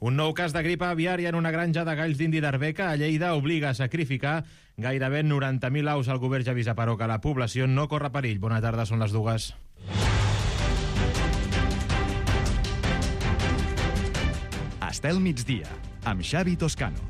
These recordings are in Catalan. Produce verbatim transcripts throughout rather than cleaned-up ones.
Un nou cas de grip aviària en una granja de galls d'Indi d'Arbeca a Lleida obliga a sacrificar gairebé noranta mil aus. El govern ja avisa, però, que la població no corre perill. Bona tarda, són les dues. Estel migdia, amb Xavi Toscano.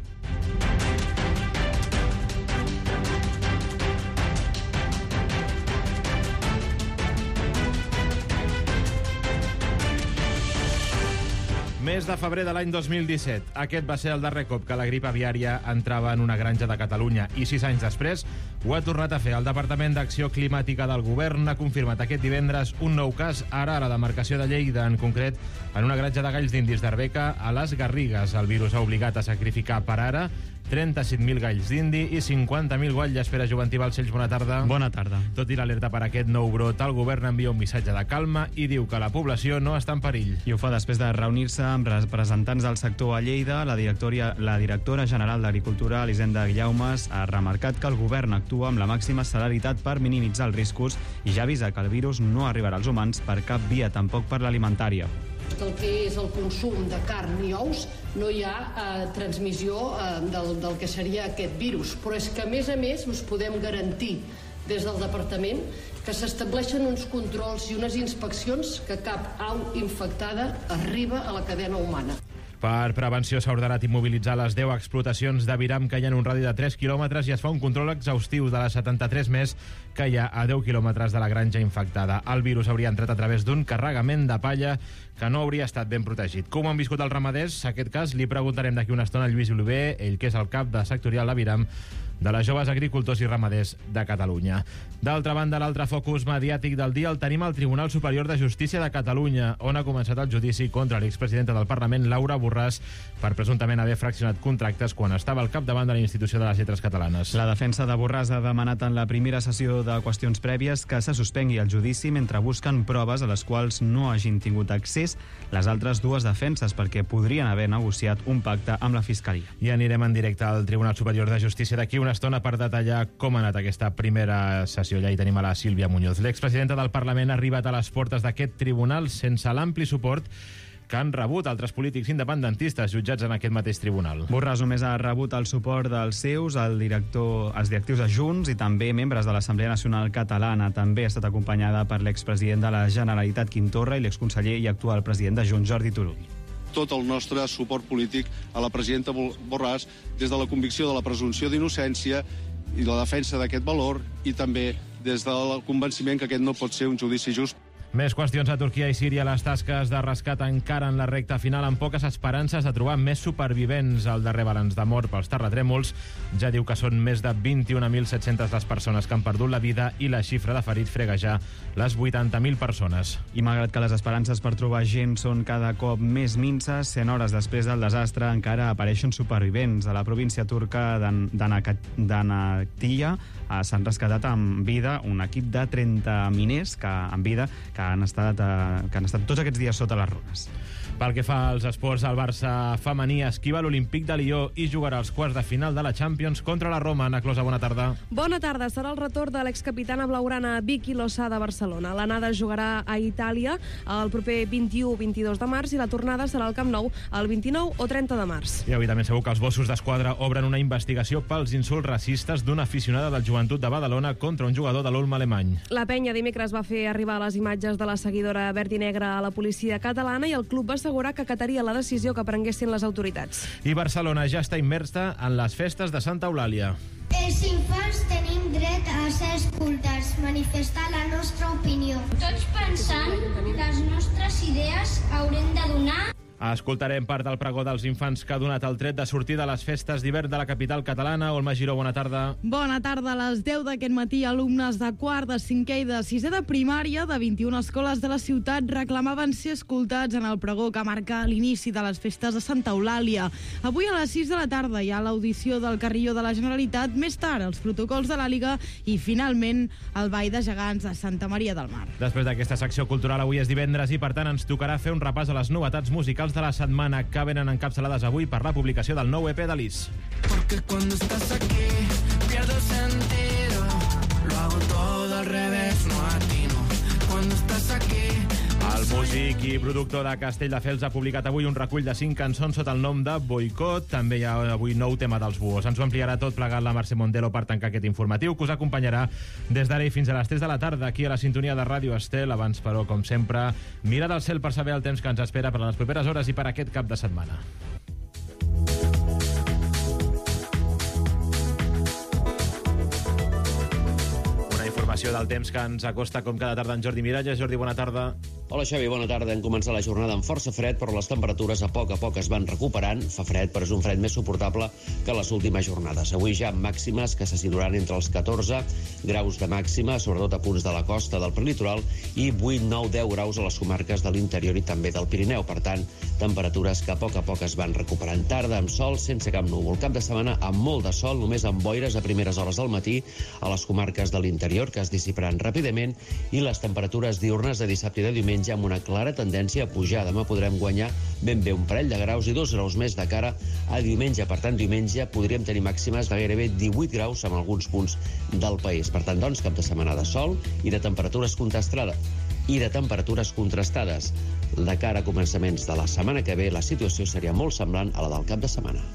Mes de febrer de l'any dos mil disset. Aquest va ser el darrer cop que la grip aviària entrava en una granja de Catalunya i sis anys després ho ha tornat a fer. El Departament d'Acció Climàtica del Govern ha confirmat aquest divendres un nou cas, ara a la demarcació de Lleida, en concret en una granja de galls d'indis d'Arbeca a les Garrigues. El virus ha obligat a sacrificar per ara trenta-set mil galls d'indi i cinquanta mil guatlles. Pere Joventí Balcells, bona tarda. Bona tarda. Tot i l'alerta per aquest nou brot, el govern envia un missatge de calma i diu que la població no està en perill. I ho fa després de reunir-se amb representants del sector a Lleida. La directora, la directora general d'Agricultura, Elisenda Guillaumes, ha remarcat que el govern actua amb la màxima celeritat per minimitzar els riscos i ja avisa que el virus no arribarà als humans per cap via, tampoc per l'alimentària. El que és el consum de carn i ous no hi ha eh, transmissió eh, del, del que seria aquest virus, però és que a més a més us podem garantir des del departament que s'estableixen uns controls i unes inspeccions que cap au infectada arriba a la cadena humana. Per prevenció s'ha ordenat immobilitzar les deu explotacions d'aviram que hi ha en un radi de tres quilòmetres i es fa un control exhaustiu de les setanta-tres més que hi ha a deu quilòmetres de la granja infectada. El virus hauria entrat a través d'un carregament de palla que no hauria estat ben protegit. Com han viscut els ramaders aquest cas? Li preguntarem d'aquí una estona a Lluís Oliver, ell que és el cap de sectorial d'aviram de les joves agricultors i ramaders de Catalunya. D'altra banda, l'altre focus mediàtic del dia el tenim al Tribunal Superior de Justícia de Catalunya, on ha començat el judici contra l'expresidenta del Parlament, Laura Borràs, per presumptament haver fraccionat contractes quan estava al capdavant de la Institució de les Lletres Catalanes. La defensa de Borràs ha demanat en la primera sessió de qüestions prèvies que se suspengui el judici mentre busquen proves a les quals no hagin tingut accés les altres dues defenses, perquè podrien haver negociat un pacte amb la Fiscalia. I anirem en directe al Tribunal Superior de Justícia d'aquí una estona per detallar com ha anat aquesta primera sessió. Ja hi tenim a la Sílvia Muñoz. L'expresidenta del Parlament ha arribat a les portes d'aquest tribunal sense l'ampli suport que han rebut altres polítics independentistes jutjats en aquest mateix tribunal. Borràs només ha rebut el suport dels seus, el director, els directius de Junts i també membres de l'Assemblea Nacional Catalana. També ha estat acompanyada per l'expresident de la Generalitat, Quim Torra, i l'exconseller i actual president de Junts, Jordi Turull. Tot el nostre suport polític a la presidenta Borràs des de la convicció de la presumpció d'innocència i la defensa d'aquest valor i també des del convenciment que aquest no pot ser un judici just. Més qüestions a Turquia i Síria. Les tasques de rescat encara en la recta final amb poques esperances de trobar més supervivents. El darrer balanç de mort pels terratrèmols ja diu que són més de vint-i-un mil set-centes les persones que han perdut la vida i la xifra de ferits frega ja les vuitanta mil persones. I malgrat que les esperances per trobar gent són cada cop més minces, cent hores després del desastre encara apareixen supervivents. A la província turca d'Anakya s'han rescatat amb vida un equip de trenta miners que, amb vida que han estat, eh, que han estat tots aquests dies sota les runes. Pel que fa als esports, el Barça femení esquiva l'Olímpic de Lió i jugarà els quarts de final de la Champions contra la Roma. Ana Closa, bona tarda. Bona tarda. Serà el retorn de l'excapitana blaugrana Vicky Losada de Barcelona. L'anada jugarà a Itàlia el proper vint-i-u vint-i-dos de març i la tornada serà al Camp Nou el vint-i-nou o trenta de març. I avui també segur que els Mossos d'Esquadra obren una investigació pels insults racistes d'una aficionada del Joventut de Badalona contra un jugador de l'Olma alemany. La penya dimecres va fer arribar les imatges de la seguidora verd i negra a la policia catalana i el club va assegurar que acataria la decisió que prenguessin les autoritats. I Barcelona ja està immersa en les festes de Santa Eulàlia. Els infants tenim dret a ser escoltats, manifestar la nostra opinió. Tots pensant les nostres idees haurem de donar. Escoltarem part del pregó dels infants que ha donat el tret de sortir de les festes d'hivern de la capital catalana. Olma Giró, bona tarda. Bona tarda. A les deu d'aquest matí, alumnes de quart, de cinquè i de sisè de primària de vint-i-una escoles de la ciutat reclamaven ser escoltats en el pregó que marca l'inici de les festes de Santa Eulàlia. Avui a les sis de la tarda hi ha l'audició del Carrilló de la Generalitat, més tard els protocols de l'Àliga i finalment el Ball de Gegants de Santa Maria del Mar. Després d'aquesta secció cultural, avui és divendres i per tant ens tocarà fer un repàs a les novetats musicals de la setmana que venen encapçalades avui per la publicació del nou E P de Lis. Porque cuando estás aquí pierdo sentido, lo hago todo al revés, no atino. Cuando estás aquí El músic i productor de Castelldefels ha publicat avui un recull de cinc cançons sota el nom de Boicot. També hi ha avui nou tema dels Buhos. Ens ho ampliarà tot plegat la Mercè Mondelo per tancar aquest informatiu, que us acompanyarà des d'ara i fins a les tres de la tarda aquí a la sintonia de Ràdio Estel. Abans, però, com sempre, mira del cel per saber el temps que ens espera per a les properes hores i per aquest cap de setmana. Informació del temps que ens acosta com cada tarda en Jordi Miralles. Jordi, bona tarda. Hola Xavi, bona tarda. Hem començat la jornada amb força fred, però les temperatures a poc a poc es van recuperant. Fa fred, però és un fred més suportable que les últimes jornades. Avui ja màximes que se situaran entre els catorze graus de màxima, sobretot a punts de la costa del prelitoral, i vuit, nou, deu graus a les comarques de l'interior i també del Pirineu. Per tant, temperatures que a poc a poc es van recuperant. Tarda amb sol, sense cap núvol. Cap de setmana amb molt de sol, només amb boires a primeres hores del matí a les comarques de l'interior, que es dissiparan ràpidament, i les temperatures diurnes de dissabte i de diumenge amb una clara tendència a pujar. Demà podrem guanyar ben bé un parell de graus i dos graus més de cara a diumenge. Per tant, diumenge podríem tenir màximes de gairebé divuit graus en alguns punts del país. Per tant, doncs, cap de setmana de sol i de temperatures contrastades. I de temperatures contrastades. De cara a començaments de la setmana que ve, la situació seria molt semblant a la del cap de setmana.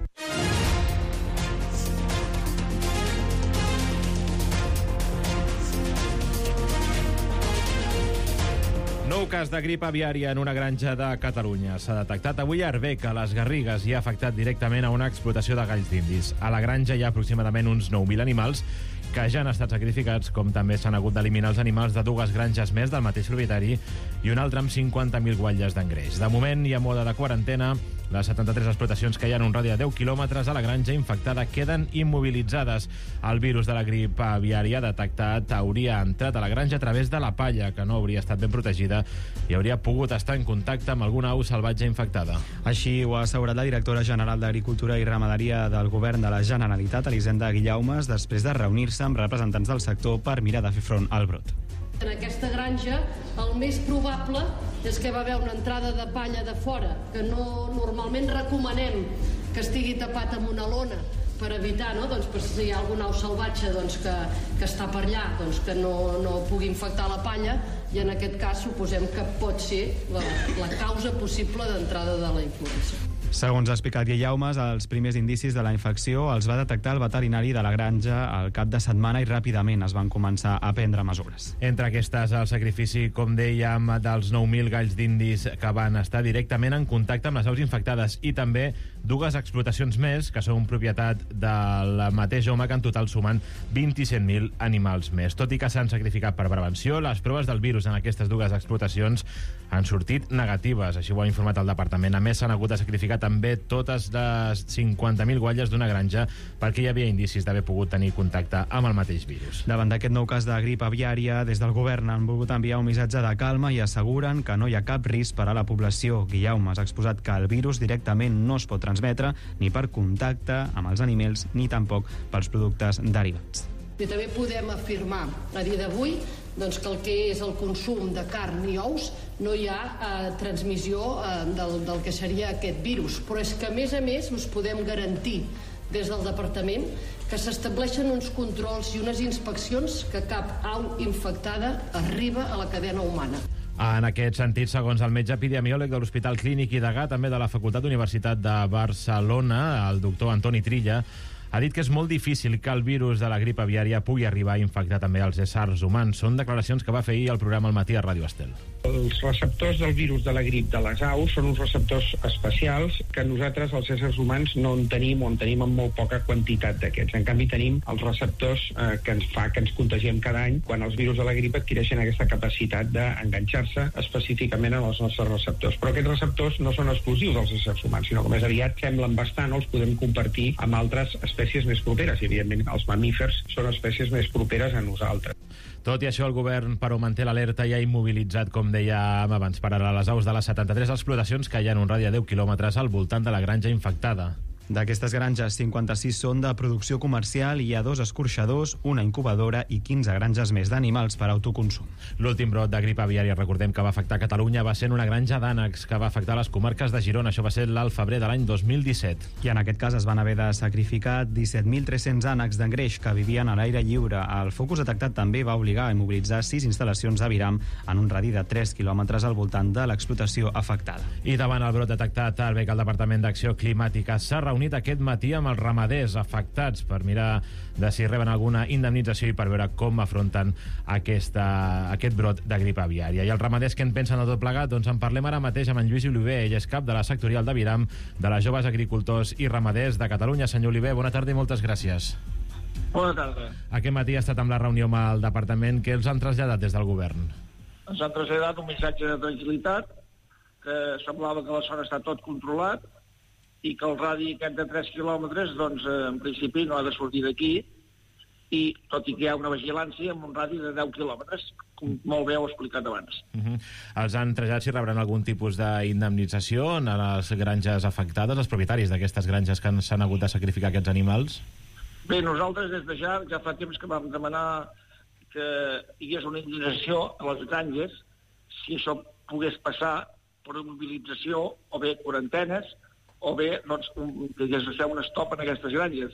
Nou cas de grip aviària en una granja de Catalunya. S'ha detectat avui a Arbeca, a les Garrigues, i ha afectat directament a una explotació de galls d'indis. A la granja hi ha aproximadament uns nou mil animals que ja han estat sacrificats, com també s'han hagut d'eliminar els animals de dues granges més del mateix propietari i un altre amb cinquanta mil guatlles d'engreix. De moment, i a mode de quarantena, les setanta-tres explotacions que hi ha en un radi de deu quilòmetres a la granja infectada queden immobilitzades. El virus de la grip aviària detectat hauria entrat a la granja a través de la palla, que no hauria estat ben protegida i hauria pogut estar en contacte amb alguna au salvatge infectada. Així ho ha assegurat la directora general d'Agricultura i Ramaderia del Govern de la Generalitat, Elisenda Guillaumes, després de reunir-se amb representants del sector per mirar de fer front al brot. En aquesta granja el més probable és que va haver una entrada de palla de fora, que no normalment recomanem que estigui tapat amb una lona per evitar, no? Doncs, per si hi ha algun au salvatge doncs, que, que està per allà, doncs, que no, no pugui infectar la palla, i en aquest cas suposem que pot ser la, la causa possible d'entrada de la influenza. Segons ha explicat Guillaumes, els primers indicis de la infecció els va detectar el veterinari de la granja al cap de setmana i ràpidament es van començar a prendre mesures. Entre aquestes, el sacrifici, com dèiem, dels nou mil galls d'indis que van estar directament en contacte amb les aus infectades i també dues explotacions més que són propietat del mateix home, que en total sumen vint-i-set mil animals més. Tot i que s'han sacrificat per prevenció, les proves del virus en aquestes dues explotacions han sortit negatives, així ho ha informat el departament. A més, s'han hagut de sacrificar també totes les cinquanta mil guatlles d'una granja perquè hi havia indicis d'haver pogut tenir contacte amb el mateix virus. Davant d'aquest nou cas de grip aviària, des del govern han volgut enviar un missatge de calma i asseguren que no hi ha cap risc per a la població. Guillaume ha exposat que el virus directament no es pot transmetre ni per contacte amb els animals ni tampoc pels productes derivats. I també podem afirmar a dia d'avui doncs, que el que és el consum de carn i ous no hi ha eh, transmissió eh, del, del que seria aquest virus. Però és que, a més a més, us podem garantir des del departament que s'estableixen uns controls i unes inspeccions que cap au infectada arriba a la cadena humana. En aquest sentit, segons el metge epidemiòleg de l'Hospital Clínic i degà també de la Facultat d'Universitat de Barcelona, el doctor Antoni Trilla, ha dit que és molt difícil que el virus de la grip aviària pugui arribar a infectar també els éssers humans. Són declaracions que va fer ahir al programa Al matí a Ràdio Estel. Els receptors del virus de la grip de les aus són uns receptors especials que nosaltres, els éssers humans, no en tenim o en tenim en molt poca quantitat d'aquests. En canvi, tenim els receptors eh, que ens fa que ens contagiem cada any quan els virus de la grip adquireixen aquesta capacitat d'enganxar-se específicament en els nostres receptors. Però aquests receptors no són exclusius dels éssers humans, sinó que més aviat semblen bastant, els podem compartir amb altres espècies més properes. I, evidentment, els mamífers són espècies més properes a nosaltres. Tot i això, el govern, però, manté l'alerta i ha immobilitzat, com dèiem abans, per a les aus de les setanta-tres explotacions que hi ha en un radi de deu quilòmetres al voltant de la granja infectada. D'aquestes granges, cinquanta-sis són de producció comercial i hi ha dos escorxadors, una incubadora i quinze granges més d'animals per autoconsum. L'últim brot de grip aviària, recordem que va afectar Catalunya, va ser en una granja d'ànecs que va afectar les comarques de Girona. Això va ser l'al febrer de l'any dos mil disset. I en aquest cas es van haver de sacrificar disset mil tres-cents ànecs d'engreix que vivien a l'aire lliure. El focus detectat també va obligar a immobilitzar sis instal·lacions d'Aviram en un radi de tres quilòmetres al voltant de l'explotació afectada. I davant el brot detectat, el B E C, el Departament d'Acció Climàtica, s'ha reunit aquest matí amb els ramaders afectats per mirar de si reben alguna indemnització i per veure com afronten aquesta, aquest brot de grip aviària. I els ramaders, què en pensen de tot plegat? Doncs en parlem ara mateix amb en Lluís Oliver. Ell és cap de la sectorial d'Aviram, de les joves agricultors i ramaders de Catalunya. Senyor Oliver, bona tarda i moltes gràcies. Bona tarda. Aquest matí ha estat amb la reunió amb el departament. Què els han traslladat des del govern? Ens han traslladat un missatge de tranquil·litat, que semblava que la zona està tot controlat i que el radi aquest de tres quilòmetres, doncs, en principi no ha de sortir d'aquí, i tot i que hi ha una vigilància amb un radi de deu quilòmetres, com molt bé heu explicat abans. Uh-huh. Els han traslladat si rebran algun tipus d'indemnització en les granges afectades, els propietaris d'aquestes granges que s'han hagut de sacrificar aquests animals? Bé, nosaltres des de ja, ja fa temps que vam demanar que hi hagués una indemnització a les granges si això pogués passar per una mobilització o bé quarantenes o bé doncs, un, que hagués de fer un stop en aquestes granges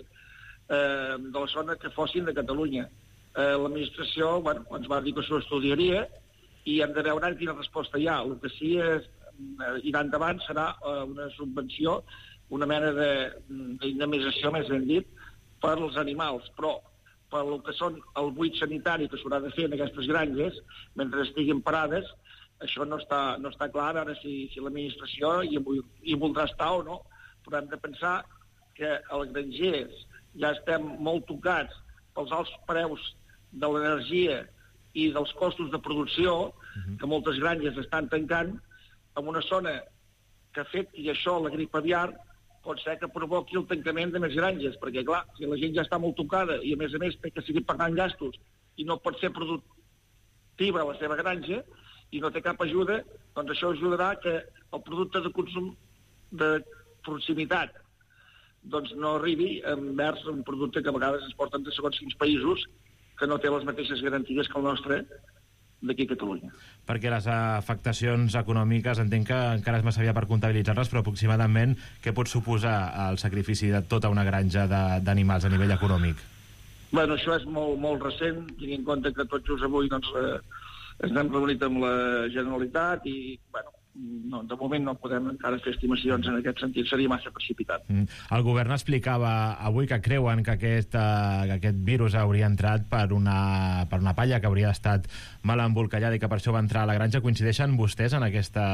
eh, de la zona que fossin de Catalunya. Eh, L'administració bueno, ens va dir que s'ho estudiaria i hem de veure quina resposta hi ha. El que sí és, eh, irà endavant serà eh, una subvenció, una mena d'indemnització, més ben dit, per als animals, però per el que són el buit sanitari que s'haurà de fer en aquestes granges, mentre estiguin parades, això no està, no està clar ara si, si l'administració hi, hi voldrà estar o no, però hem de pensar que els grangers ja estem molt tocats pels alts preus de l'energia i dels costos de producció, uh-huh. que moltes granges estan tancant, en una zona que afecti això, la grip aviar, pot ser que provoqui el tancament de més granges, perquè clar, si la gent ja està molt tocada i a més a més té que seguir pagant gastos i no pot ser productiva a la seva granja, i no té cap ajuda, doncs això ajudarà que el producte de consum de proximitat doncs no arribi envers un producte que a vegades es porten de segons quins països que no té les mateixes garanties que el nostre d'aquí a Catalunya. Perquè les afectacions econòmiques entenc que encara és massa aviat per comptabilitzar-les, però aproximadament què pot suposar el sacrifici de tota una granja d'animals a nivell econòmic? Bueno, això és molt, molt recent, tenint en compte que tot just avui doncs, eh, ens hem reunit amb la Generalitat i, bueno, no, de moment no podem encara fer estimacions en aquest sentit, seria massa precipitat. Mm. El govern explicava avui que creuen que aquest, uh, que aquest virus hauria entrat per una, per una palla que hauria estat mal embolcallada i que per això va entrar a la granja. Coincideixen vostès en, aquesta,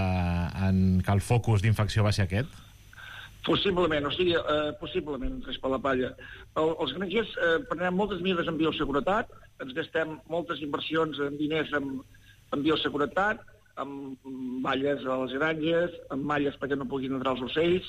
en que el focus d'infecció va ser aquest? Possiblement, o sigui, eh, possiblement entrés per la palla. El, els grangers eh, prenem moltes mesures en bioseguretat, ens gastem moltes inversions en diners en, en bioseguretat, amb valles a les granges, amb malles perquè no puguin entrar els ocells,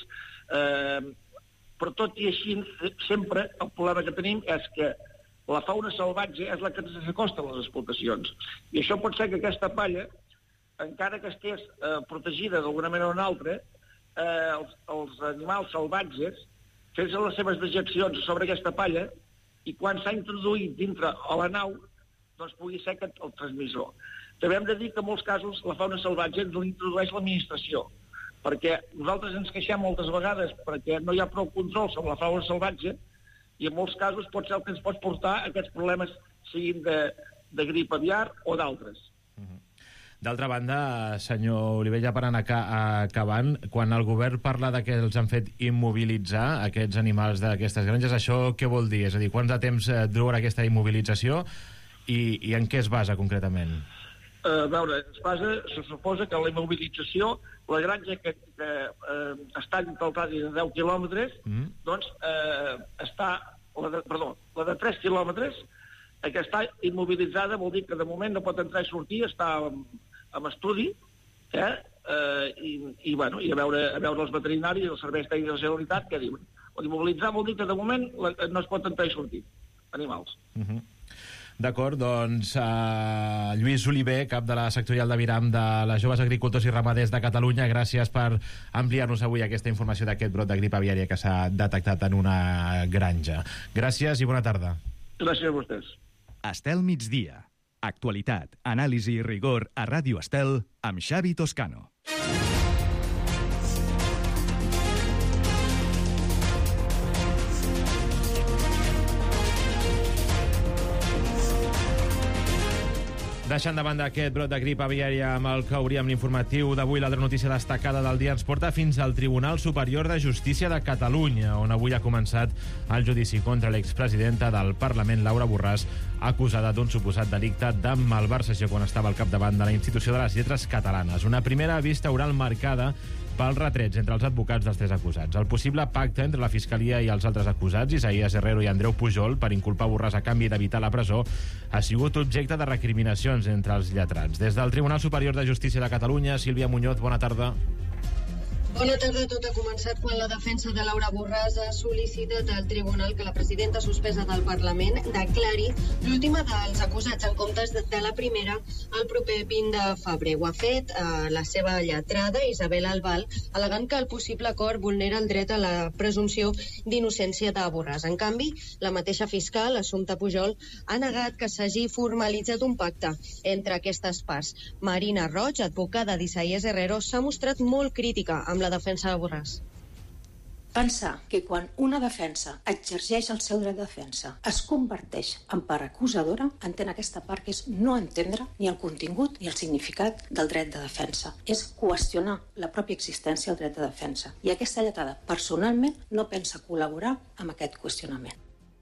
eh, però tot i així sempre el problema que tenim és que la fauna salvatge és la que ens acosta a les explotacions. I això pot ser que aquesta palla, encara que estigués eh, protegida d'alguna manera o una altra, eh, els, els animals salvatges fessin les seves dejeccions sobre aquesta palla i quan s'ha introduït dintre a la nau, doncs pugui ser que el transmissor. També hem de dir que en molts casos la fauna salvatge ens l'introdueix l'administració, perquè nosaltres ens queixem moltes vegades perquè no hi ha prou control sobre la fauna salvatge i en molts casos pot ser el que ens pot portar a aquests problemes, siguin de, de grip aviar o d'altres. D'altra banda, senyor Oliver, ja per anar acabant, quan el govern parla de que els han fet immobilitzar aquests animals d'aquestes granges, això què vol dir? És a dir, quants de temps dura aquesta immobilització i, i en què es basa concretament? A veure, es basa, se suposa que la immobilització, la granja que, que eh, està entre el radi de deu quilòmetres, mm. doncs eh, està, la de, perdó, la de tres quilòmetres, eh, que està immobilitzada vol dir que de moment no pot entrar i sortir, està en, en estudi, eh, eh, i, i, bueno, i a veure, a veure els veterinaris i els serveis tècnics de la Generalitat què diuen. Immobilitzar vol dir que de moment la, no es pot entrar i sortir animals. Mm-hmm. D'acord, doncs uh, Lluís Oliver, cap de la sectorial d'Aviram de les Joves Agricultors i Ramaders de Catalunya, gràcies per ampliar-nos avui aquesta informació d'aquest brot de grip aviària que s'ha detectat en una granja. Gràcies i bona tarda. Gràcies a vostès. Estel migdia. Actualitat, anàlisi i rigor a Ràdio Estel amb Xavi Toscano. Deixant de banda aquest brot de grip aviària amb el que hauríem l'informatiu d'avui, l'altra notícia destacada del dia ens porta fins al Tribunal Superior de Justícia de Catalunya, on avui ha començat el judici contra l'expresidenta del Parlament, Laura Borràs, acusada d'un suposat delicte de malversació quan estava al capdavant de la Institució de les Lletres Catalanes. Una primera vista oral marcada pels retrets entre els advocats dels tres acusats. El possible pacte entre la Fiscalia i els altres acusats, Isaías Herrero i Andreu Pujol, per inculpar Borràs a canvi d'evitar la presó, ha sigut objecte de recriminacions entre els lletrats. Des del Tribunal Superior de Justícia de Catalunya, Sílvia Muñoz, bona tarda. Bona tarda. Tot ha començat quan la defensa de Laura Borràs ha sol·licitat al tribunal que la presidenta suspesa del Parlament declari l'última dels acusats en comptes de la primera el proper vint de febrer. Ho ha fet eh, la seva lletrada, Isabel Albal, al·legant que el possible acord vulnera el dret a la presumpció d'innocència de Borràs. En canvi, la mateixa fiscal, Assumpta Pujol, ha negat que s'hagi formalitzat un pacte entre aquestes parts. Marina Roig, advocada d'Isaías Herrero, s'ha mostrat molt crítica amb la defensa de Borràs. Pensar que quan una defensa exerceix el seu dret de defensa es converteix en part acusadora, entén aquesta part que és no entendre ni el contingut ni el significat del dret de defensa. És qüestionar la pròpia existència del dret de defensa. I aquesta lletrada, personalment, no pensa col·laborar amb aquest qüestionament.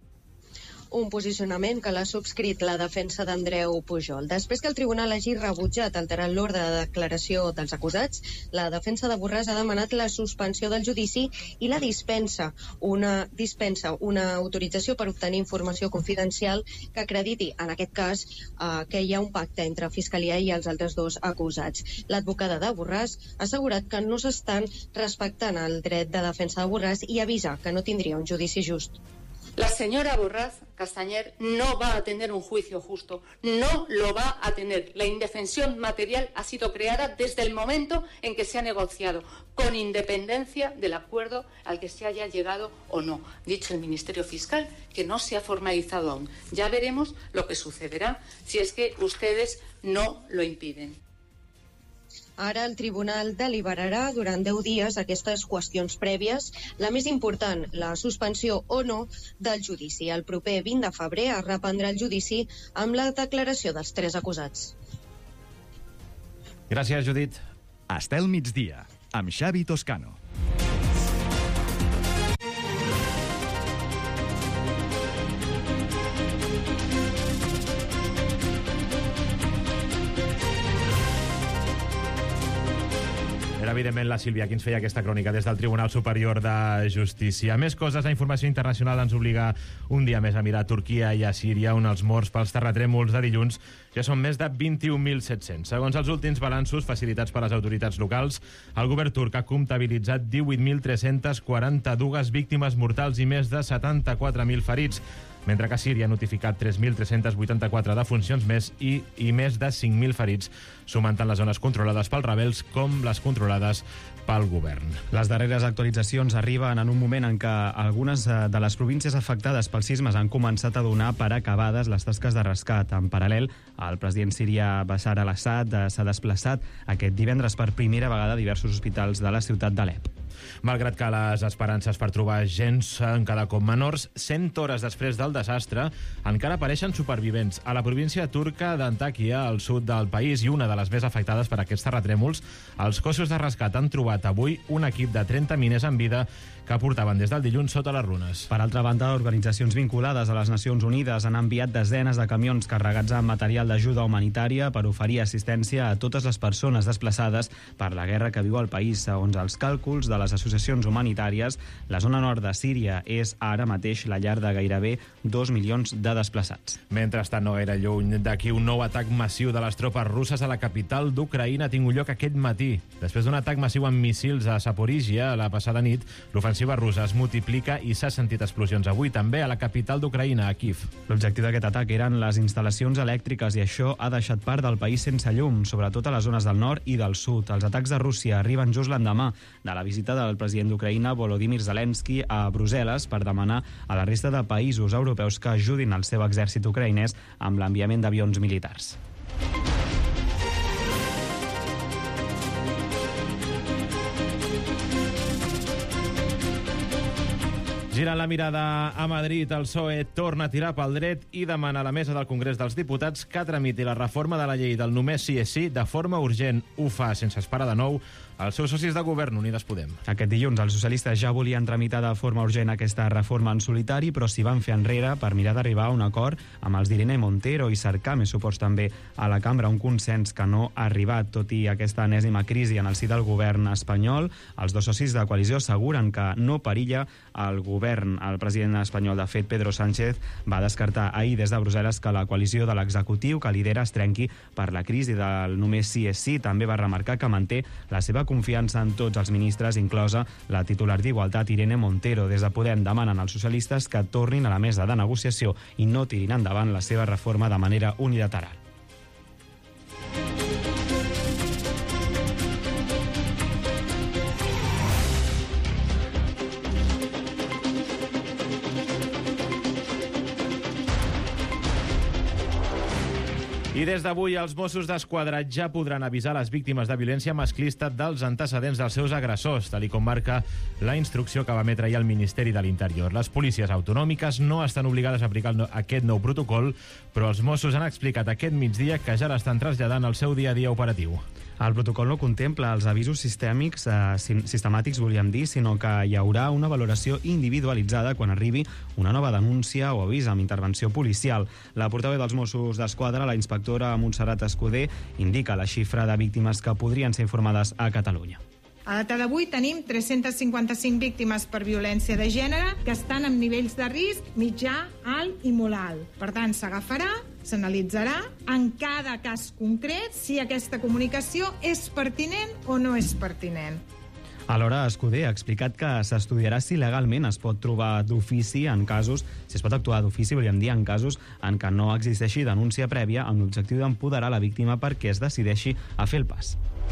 Un posicionament que l'ha subscrit la defensa d'Andreu Pujol. Després que el tribunal hagi rebutjat alterant l'ordre de declaració dels acusats, la defensa de Borràs ha demanat la suspensió del judici i la dispensa, una dispensa, una autorització per obtenir informació confidencial que acrediti, en aquest cas, eh, que hi ha un pacte entre Fiscalia i els altres dos acusats. L'advocada de Borràs ha assegurat que no s'estan respectant el dret de defensa de Borràs i avisa que no tindria un judici just. La señora Borràs Castañer no va a tener un juicio justo, no lo va a tener. La indefensión material ha sido creada desde el momento en que se ha negociado, con independencia del acuerdo al que se haya llegado o no. Dicho el Ministerio Fiscal que no se ha formalizado aún. Ya veremos lo que sucederá si es que ustedes no lo impiden. Ara el tribunal deliberarà durant deu dies aquestes qüestions prèvies. La més important, la suspensió o no del judici. El proper vint de febrer es reprendrà el judici amb la declaració dels tres acusats. Gràcies, Judit. Estel migdia, amb Xavi Toscano. Era, evidentment, la Sílvia qui ens feia aquesta crònica des del Tribunal Superior de Justícia. Més coses, la informació internacional ens obliga un dia més a mirar a Turquia i a Síria, on els morts pels terratrèmols de dilluns ja són més de vint-i-un mil set-cents. Segons els últims balanços facilitats per les autoritats locals, el govern turc ha comptabilitzat divuit mil tres-cents quaranta-dues víctimes mortals i més de setanta-quatre mil ferits, mentre que Síria ha notificat tres mil tres-cents vuitanta-quatre defuncions més i, i més de cinc mil ferits, sumant tant les zones controlades pels rebels com les controlades pel govern. Les darreres actualitzacions arriben en un moment en què algunes de les províncies afectades pels sismes han començat a donar per acabades les tasques de rescat. En paral·lel, el president sirià Bashar al-Assad s'ha desplaçat aquest divendres per primera vegada a diversos hospitals de la ciutat d'Alep. Malgrat que les esperances per trobar gent són cada cop menors, cent hores després del desastre encara apareixen supervivents. A la província turca d'Antakya, al sud del país i una de les més afectades per aquests terratrèmols, els cossos de rescat han trobat avui un equip de trenta miners en vida que portaven des del dilluns sota les runes. Per altra banda, organitzacions vinculades a les Nacions Unides han enviat desenes de camions carregats amb material d'ajuda humanitària per oferir assistència a totes les persones desplaçades per la guerra que viu el país. Segons els càlculs de les les associacions humanitàries, la zona nord de Síria és ara mateix la llar de gairebé dos milions de desplaçats. Mentrestant, no era lluny d'aquí un nou atac massiu de les tropes russes a la capital d'Ucraïna ha tingut lloc aquest matí. Després d'un atac massiu amb míssils a Zaporizhia la passada nit, l'ofensiva russa es multiplica i s'ha sentit explosions avui també a la capital d'Ucraïna, a Kiev. L'objectiu d'aquest atac eren les instal·lacions elèctriques i això ha deixat part del país sense llum, sobretot a les zones del nord i del sud. Els atacs de Rússia arriben just l'endemà de la visita del president d'Ucraïna, Volodymyr Zelensky, a Brussel·les per demanar a la resta de països europeus que ajudin el seu exèrcit ucraïnès amb l'enviament d'avions militars. Girant la mirada a Madrid, el P S O E torna a tirar pel dret i demana a la mesa del Congrés dels Diputats que tramiti la reforma de la llei del només sí és sí de forma urgent. Ho fa sense esperar de nou els seus socis de govern, Unides Podem. Aquest dilluns els socialistes ja volien tramitar de forma urgent aquesta reforma en solitari, però s'hi van fer enrere per mirar d'arribar a un acord amb els d'Irene Montero i cercar més suports també a la cambra, un consens que no ha arribat. Tot i aquesta enèsima crisi en el si del govern espanyol, els dos socis de coalició asseguren que no perilla el govern. El president espanyol, de fet, Pedro Sánchez, va descartar ahir des de Brussel·les que la coalició de l'executiu que lidera es trenqui per la crisi del només sí és sí. També va remarcar que manté la seva confiança en tots els ministres, inclosa la titular d'Igualtat, Irene Montero. Des de Podem demanen als socialistes que tornin a la mesa de negociació i no tirin endavant la seva reforma de manera unilateral. I des d'avui els Mossos d'Esquadra ja podran avisar les víctimes de violència masclista dels antecedents dels seus agressors, tal i com marca la instrucció que va emetre ahir el Ministeri de l'Interior. Les policies autonòmiques no estan obligades a aplicar aquest nou protocol, però els Mossos han explicat aquest migdia que ja l'estan traslladant al seu dia a dia operatiu. El protocol no contempla els avisos sistèmics, eh, sistemàtics, volíem dir, sinó que hi haurà una valoració individualitzada quan arribi una nova denúncia o avís amb intervenció policial. La portaveu dels Mossos d'Esquadra, la inspectora Montserrat Escudé, indica la xifra de víctimes que podrien ser informades a Catalunya. A data d'avui tenim tres-centes cinquanta-cinc víctimes per violència de gènere que estan amb nivells de risc mitjà, alt i molt alt. Per tant, s'agafarà, s'analitzarà en cada cas concret si aquesta comunicació és pertinent o no és pertinent. Alhora, Escudé ha explicat que s'estudiarà si legalment es pot trobar d'ofici en casos, si es pot actuar d'ofici, volíem dir, en casos en què no existeixi denúncia prèvia amb l'objectiu d'empoderar la víctima perquè es decideixi a fer el pas.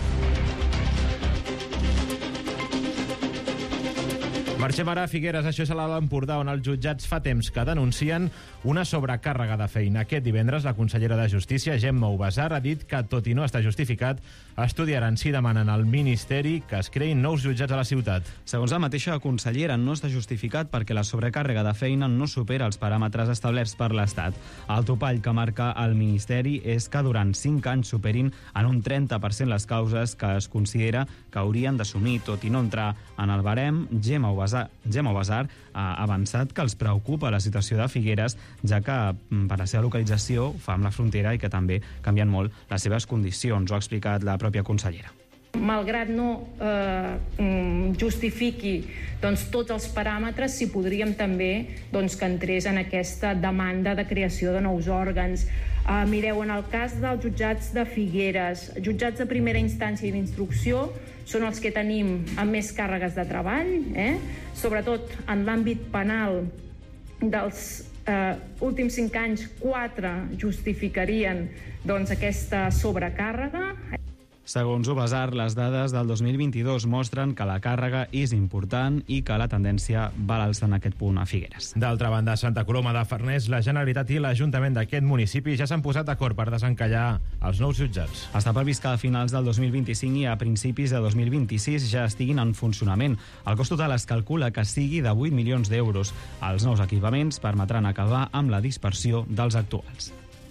Marxem ara a Figueres, això és a l'Alt Empordà, on els jutjats fa temps que denuncien una sobrecàrrega de feina. Aquest divendres, la consellera de Justícia, Gemma Ubasar, ha dit que, tot i no estar justificat, estudiaran si demanen al Ministeri que es creïn nous jutjats a la ciutat. Segons la mateixa consellera, no està justificat perquè la sobrecàrrega de feina no supera els paràmetres establerts per l'Estat. El topall que marca el Ministeri és que durant cinc anys superin en un trenta per cent les causes que es considera que haurien d'assumir, tot i no entrar en el barem. Gemma Ubasar Gemma Ubasar ha avançat que els preocupa la situació de Figueres, ja que per la seva localització fa amb la frontera i que també canvien molt les seves condicions, ho ha explicat la pròpia consellera. Malgrat no eh, justifiqui doncs, tots els paràmetres, si podríem també doncs, que entrés en aquesta demanda de creació de nous òrgans. Uh, mireu, en el cas dels jutjats de Figueres, jutjats de primera instància i d'instrucció són els que tenim amb més càrregues de treball, eh? Sobretot en l'àmbit penal dels eh, últims cinc anys, quatre justificarien doncs, aquesta sobrecàrrega. Segons Ubasar, les dades del dos mil vint-i-dos mostren que la càrrega és important i que la tendència va a l'alça en aquest punt a Figueres. D'altra banda, a Santa Coloma de Farners, la Generalitat i l'Ajuntament d'aquest municipi ja s'han posat d'acord per desencallar els nous jutjats. Està previst que a finals del dos mil vint-i-cinc i a principis de dos mil vint-i-sis ja estiguin en funcionament. El cost total es calcula que sigui de vuit milions d'euros. Els nous equipaments permetran acabar amb la dispersió dels actuals.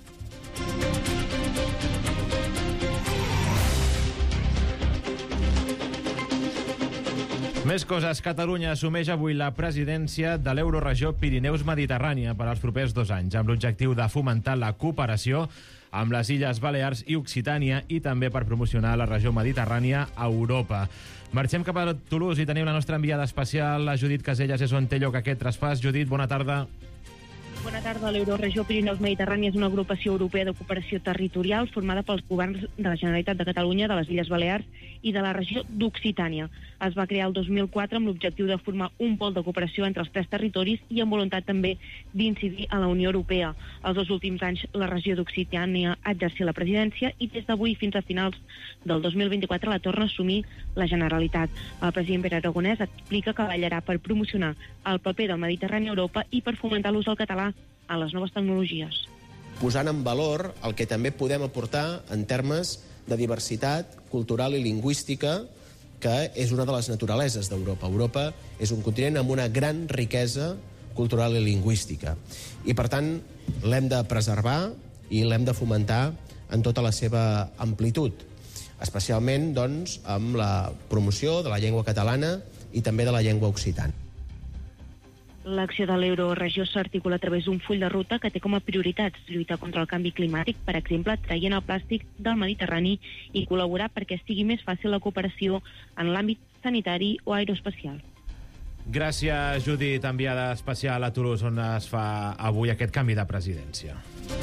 Més coses. Catalunya assumeix avui la presidència de l'Euroregió Pirineus-Mediterrània per als propers dos anys, amb l'objectiu de fomentar la cooperació amb les Illes Balears i Occitània i també per promocionar la regió mediterrània a Europa. Marxem cap a Toulouse i tenim la nostra enviada especial, la Judit Casellas, és on té lloc aquest traspàs. Judit, bona tarda. Bona tarda. L'Euroregió Pirineus Mediterrània és una agrupació europea de cooperació territorial formada pels governs de la Generalitat de Catalunya, de les Illes Balears i de la regió d'Occitània. Es va crear el dos mil quatre amb l'objectiu de formar un pol de cooperació entre els tres territoris i amb voluntat també d'incidir a la Unió Europea. Els dos últims anys la regió d'Occitània ha exercit la presidència i des d'avui fins a finals del dos mil vint-i-quatre la torna a assumir la Generalitat. El president Pere Aragonès explica que vetllarà per promocionar el paper del Mediterrani a Europa i per fomentar l'ús del català a les noves tecnologies. Posant en valor el que també podem aportar en termes de diversitat cultural i lingüística, que és una de les naturaleses d'Europa. Europa és un continent amb una gran riquesa cultural i lingüística. I, per tant, l'hem de preservar i l'hem de fomentar en tota la seva amplitud, especialment, doncs, amb la promoció de la llengua catalana i també de la llengua occitana. L'acció de l'Euroregió s'articula a través d'un full de ruta que té com a prioritats lluitar contra el canvi climàtic, per exemple, traient el plàstic del Mediterrani i col·laborar perquè sigui més fàcil la cooperació en l'àmbit sanitari o aeroespacial. Gràcies, Judit, enviada especial a Toulouse, on es fa avui aquest canvi de presidència.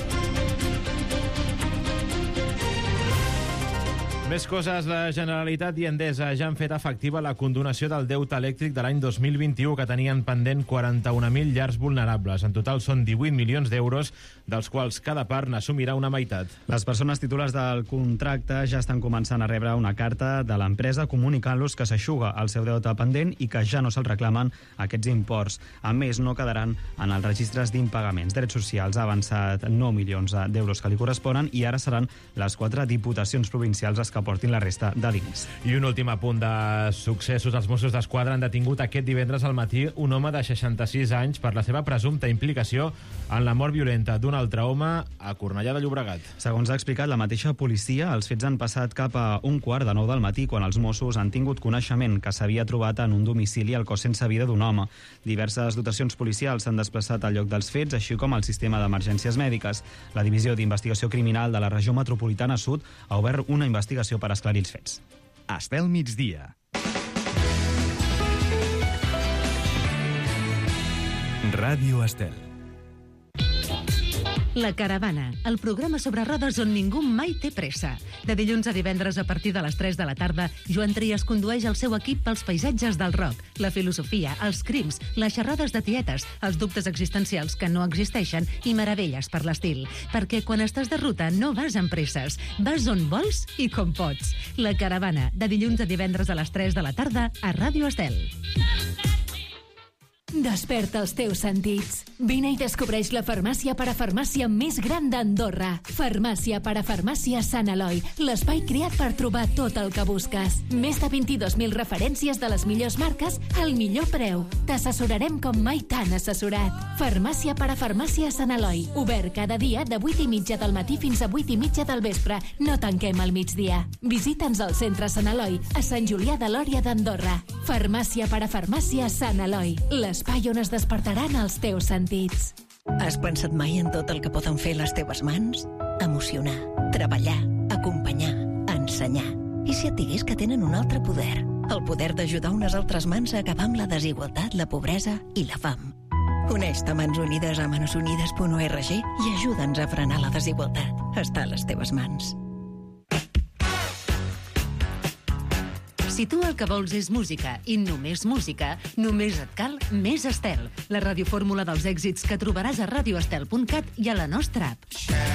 Més coses, la Generalitat i Endesa ja han fet efectiva la condonació del deute elèctric de l'any dos mil vint-i-u, que tenien pendent quaranta-un mil llars vulnerables. En total són divuit milions d'euros, dels quals cada part n'assumirà una meitat. Les persones titulars del contracte ja estan començant a rebre una carta de l'empresa comunicant-los que s'aixuga el seu deute pendent i que ja no se'ls reclamen aquests imports. A més, no quedaran en els registres d'impagaments. Drets Socials ha avançat nou milions d'euros que li corresponen i ara seran les quatre diputacions provincials les que portin la resta de diners. I un últim apunt de successos. Els Mossos d'Esquadra han detingut aquest divendres al matí un home de seixanta-sis anys per la seva presumpta implicació en la mort violenta d'un altre home a Cornellà de Llobregat. Segons ha explicat la mateixa policia, els fets han passat cap a un quart de nou del matí quan els Mossos han tingut coneixement que s'havia trobat en un domicili el cos sense vida d'un home. Diverses dotacions policials s'han desplaçat al lloc dels fets, així com el sistema d'emergències mèdiques. La Divisió d'Investigació Criminal de la Regió Metropolitana Sud ha obert una investigació per esclarir els fets. Estel migdia. Ràdio Estel. La Caravana, el programa sobre rodes on ningú mai té pressa. De dilluns a divendres a partir de les tres de la tarda, Joan Trias condueix el seu equip pels paisatges del rock, la filosofia, els crims, les xerrades de tietes, els dubtes existencials que no existeixen i meravelles per l'estil. Perquè quan estàs de ruta no vas amb presses, vas on vols i com pots. La Caravana, de dilluns a divendres a les tres de la tarda a Ràdio Estel. Desperta els teus sentits. Vine i descobreix la farmàcia parafarmàcia més gran d'Andorra. Farmàcia parafarmàcia Sant Eloi, l'espai creat per trobar tot el que busques. Més de vint-i-dos mil referències de les millors marques al millor preu. T'assessorarem com mai t'han assessorat. Farmàcia parafarmàcia Sant Eloi, obert cada dia de vuit i mitja del matí fins a vuit i mitja del vespre. No tanquem al migdia. Visita'ns al centre Sant Eloi, a Sant Julià de Lòria d'Andorra. Farmàcia parafarmàcia Sant Eloi, les espai on es despertaran els teus sentits. Has pensat mai en tot el que poden fer les teves mans? Emocionar, treballar, acompanyar, ensenyar. I si et digués que tenen un altre poder? El poder d'ajudar unes altres mans a acabar amb la desigualtat, la pobresa i la fam. Uneix-te a Mans Unides a manosunides punt org i ajuda'ns a frenar la desigualtat. Està a les teves mans. Si tu el que vols és música i només música, només et cal Més Estel, la radiofórmula dels èxits que trobaràs a radio estel punt cat i a la nostra app.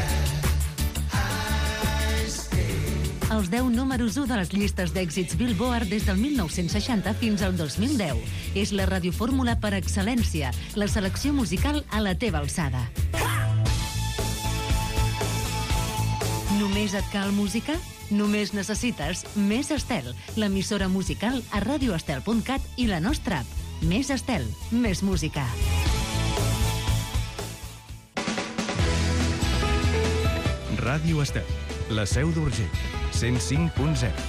Els deu números u de les llistes d'èxits Billboard des del mil nou-cents seixanta fins al dos mil deu. És la radiofórmula per excel·lència, la selecció musical a la teva alçada. Només et cal música? Només necessites Més Estel, l'emissora musical a radio estel punt cat i la nostra app. Més Estel, més música. Ràdio Estel, la Seu d'Urgell, cent cinc punt zero.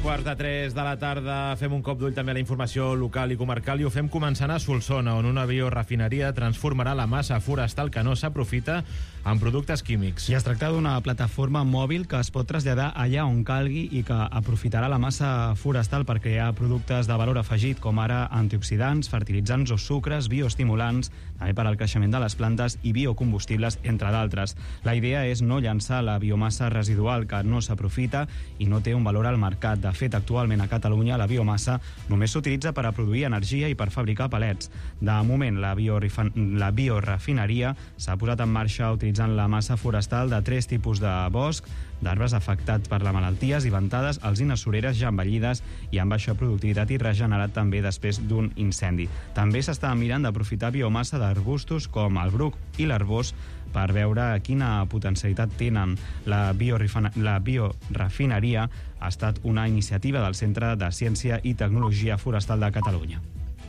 quarts de tres de la tarda fem un cop d'ull també a la informació local i comarcal i ho fem començant a Solsona, on una biorefineria transformarà la massa forestal que no s'aprofita en productes químics. I es tracta d'una plataforma mòbil que es pot traslladar allà on calgui i que aprofitarà la massa forestal per crear productes de valor afegit, com ara antioxidants, fertilitzants o sucres, bioestimulants, també per al creixement de les plantes i biocombustibles, entre d'altres. La idea és no llançar la biomassa residual que no s'aprofita i no té un valor al mercat. De fet, actualment a Catalunya la biomassa només s'utilitza per a produir energia i per fabricar palets. De moment, la, la biorefineria s'ha posat en marxa utilitzant la massa forestal de tres tipus de bosc, d'arbres afectats per la malalties i ventades, alzines sureres ja envellides i amb baixa productivitat i regenerat també després d'un incendi. També s'està mirant d'aprofitar biomassa d'arbustos com el bruc i l'arbós per veure quina potencialitat tenen. La, la biorefineria ha estat una iniciativa del Centre de Ciència i Tecnologia Forestal de Catalunya.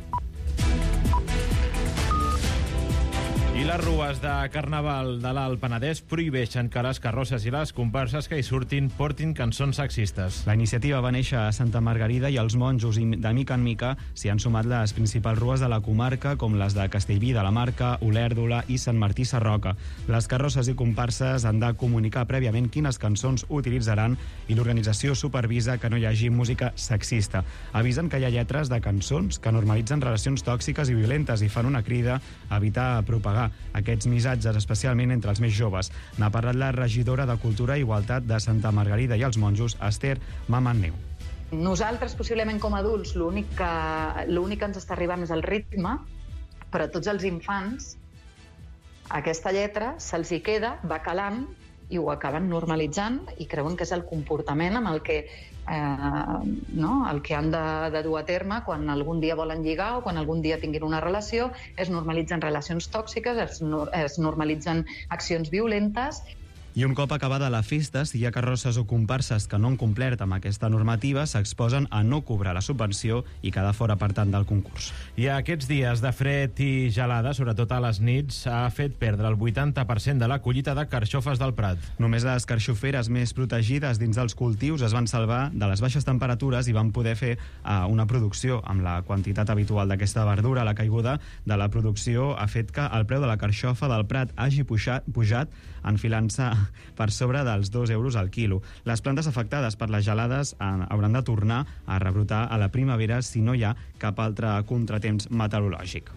I les rues de Carnaval de l'Alt Penedès prohibeixen que les carrosses i les comparses que hi surtin portin cançons sexistes. La iniciativa va néixer a Santa Margarida i els monjos i de mica en mica s'hi han sumat les principals rues de la comarca, com les de Castellví de la Marca, Olèrdola i Sant Martí Sarroca. Les carrosses i comparses han de comunicar prèviament quines cançons utilitzaran i l'organització supervisa que no hi hagi música sexista. Avisen que hi ha lletres de cançons que normalitzen relacions tòxiques i violentes i fan una crida a evitar propagar aquests missatges, especialment entre els més joves. N'ha parlat la regidora de Cultura i Igualtat de Santa Margarida i els monjos, Esther Mamanneu. Nosaltres, possiblement com a adults, l'únic que, l'únic que ens està arribant és el ritme, però a tots els infants aquesta lletra se'ls hi queda, va calant i ho acaben normalitzant i creuen que és el comportament amb el que, eh, no? el que han de, de dur a terme quan algun dia volen lligar o quan algun dia tinguin una relació. Es normalitzen relacions tòxiques, es, no, es normalitzen accions violentes. I un cop acabada la festa, si hi ha carrosses o comparses que no han complert amb aquesta normativa, s'exposen a no cobrar la subvenció i quedar fora, per tant, del concurs. I aquests dies de fred i gelada, sobretot a les nits, ha fet perdre el vuitanta per cent de la collita de carxofes del Prat. Només les carxoferes més protegides dins dels cultius es van salvar de les baixes temperatures i van poder fer uh, una producció amb la quantitat habitual d'aquesta verdura. La caiguda de la producció ha fet que el preu de la carxofa del Prat hagi pujat, pujat enfilant-se per sobre dels dos euros al quilo. Les plantes afectades per les gelades hauran de tornar a rebrotar a la primavera si no hi ha cap altre contratemps meteorològic.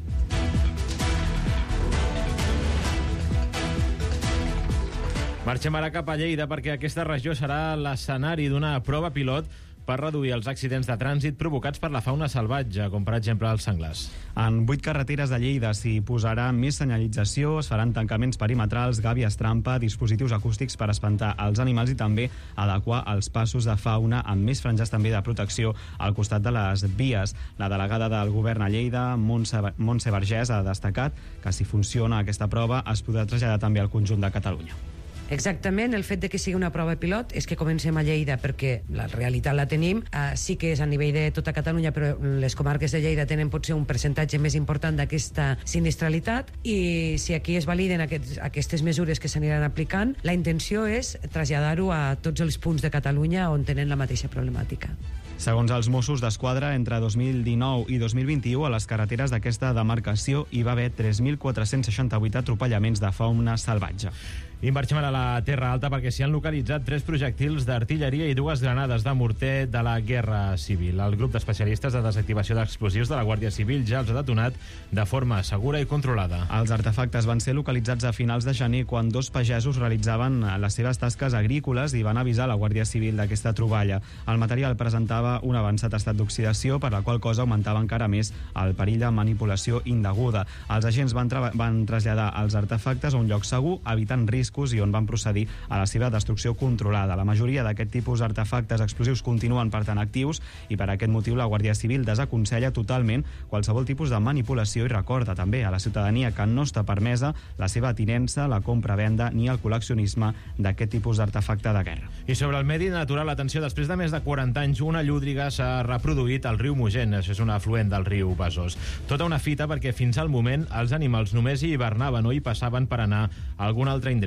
Marxem ara cap a Lleida perquè aquesta regió serà l'escenari d'una prova pilot per reduir els accidents de trànsit provocats per la fauna salvatge, com per exemple els senglars. En vuit carreteres de Lleida s'hi posarà més senyalització, es faran tancaments perimetrals, gàbies trampa, dispositius acústics per espantar els animals i també adequar els passos de fauna amb més franges també de protecció al costat de les vies. La delegada del govern a Lleida, Montse, Montse Vergés, ha destacat que si funciona aquesta prova es podrà traslladar també al conjunt de Catalunya. Exactament, el fet de que sigui una prova pilot és que comencem a Lleida perquè la realitat la tenim, uh, sí que és a nivell de tota Catalunya, però les comarques de Lleida tenen potser un percentatge més important d'aquesta sinistralitat i si aquí es validen aquests, aquestes mesures que s'aniran aplicant, la intenció és traslladar-ho a tots els punts de Catalunya on tenen la mateixa problemàtica. Segons els Mossos d'Esquadra, entre dos mil dinou i dos mil vint-i-u, a les carreteres d'aquesta demarcació hi va haver tres mil quatre-cents seixanta-vuit atropellaments de fauna salvatge. I marxem a la Terra Alta perquè s'hi han localitzat tres projectils d'artilleria i dues granades de morter de la Guerra Civil. El grup d'especialistes de desactivació d'explosius de la Guàrdia Civil ja els ha detonat de forma segura i controlada. Els artefactes van ser localitzats a finals de gener quan dos pagesos realitzaven les seves tasques agrícoles i van avisar la Guàrdia Civil d'aquesta troballa. El material presentava un avançat estat d'oxidació, per la qual cosa augmentava encara més el perill de manipulació indeguda. Els agents van, van traslladar els artefactes a un lloc segur, evitant riscos i on van procedir a la seva destrucció controlada. La majoria d'aquest tipus d'artefactes explosius continuen, per tant, actius i per aquest motiu la Guàrdia Civil desaconsella totalment qualsevol tipus de manipulació i recorda també a la ciutadania que no està permesa la seva tinença, la compra-venda ni el col·leccionisme d'aquest tipus d'artefacte de guerra. I sobre el medi natural, atenció, després de més de quaranta anys, una llúdriga s'ha reproduït al riu Mogent, això és un afluent del riu Besòs. Tota una fita perquè fins al moment els animals només hi hivernaven o hi passaven per anar a algun altre indret.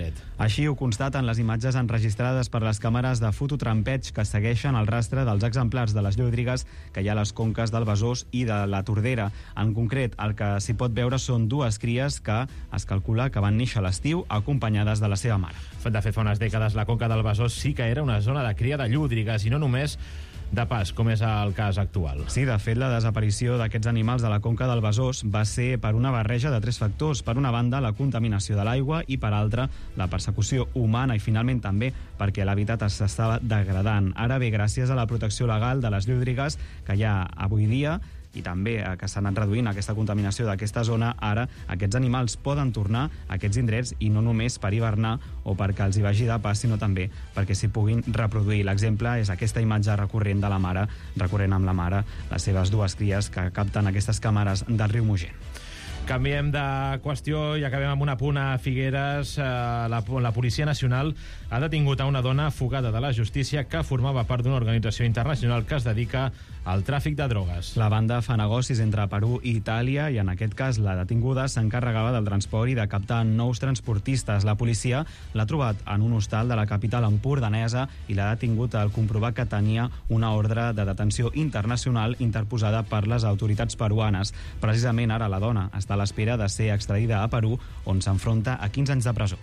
fet. Així ho constaten les imatges enregistrades per les càmeres de fototrampeig que segueixen el rastre dels exemplars de les llúdrigues que hi ha a les conques del Besòs i de la Tordera. En concret, el que s'hi pot veure són dues cries que es calcula que van néixer a l'estiu acompanyades de la seva mare. De fet, fa unes dècades la conca del Besòs sí que era una zona de cria de llúdrigues i no només de pas, com és el cas actual. Sí, de fet, la desaparició d'aquests animals de la conca del Besòs va ser per una barreja de tres factors. Per una banda, la contaminació de l'aigua i, per altra, la persecució humana i, finalment, també perquè l'hàbitat s'estava degradant. Ara bé, gràcies a la protecció legal de les llúdrigues que hi ha avui dia i també que s'ha anat reduint aquesta contaminació d'aquesta zona, ara aquests animals poden tornar a aquests indrets i no només per hivernar o perquè els hi vagi de pas, sinó també perquè s'hi puguin reproduir. L'exemple és aquesta imatge recurrent de la mare, recorrent amb la mare, les seves dues cries que capten aquestes càmeres del riu Mogent. Canviem de qüestió i acabem amb un apunt a Figueres. La, la Policia Nacional ha detingut a una dona fugada de la justícia que formava part d'una organització internacional que es dedica al tràfic de drogues. La banda fa negocis entre Perú i Itàlia i en aquest cas la detinguda s'encarregava del transport i de captar nous transportistes. La policia l'ha trobat en un hostal de la capital empordanesa i l'ha detingut al comprovar que tenia una ordre de detenció internacional interposada per les autoritats peruanes. Precisament ara la dona està a l'espera de ser extradida a Perú, on s'enfronta a quinze anys de presó.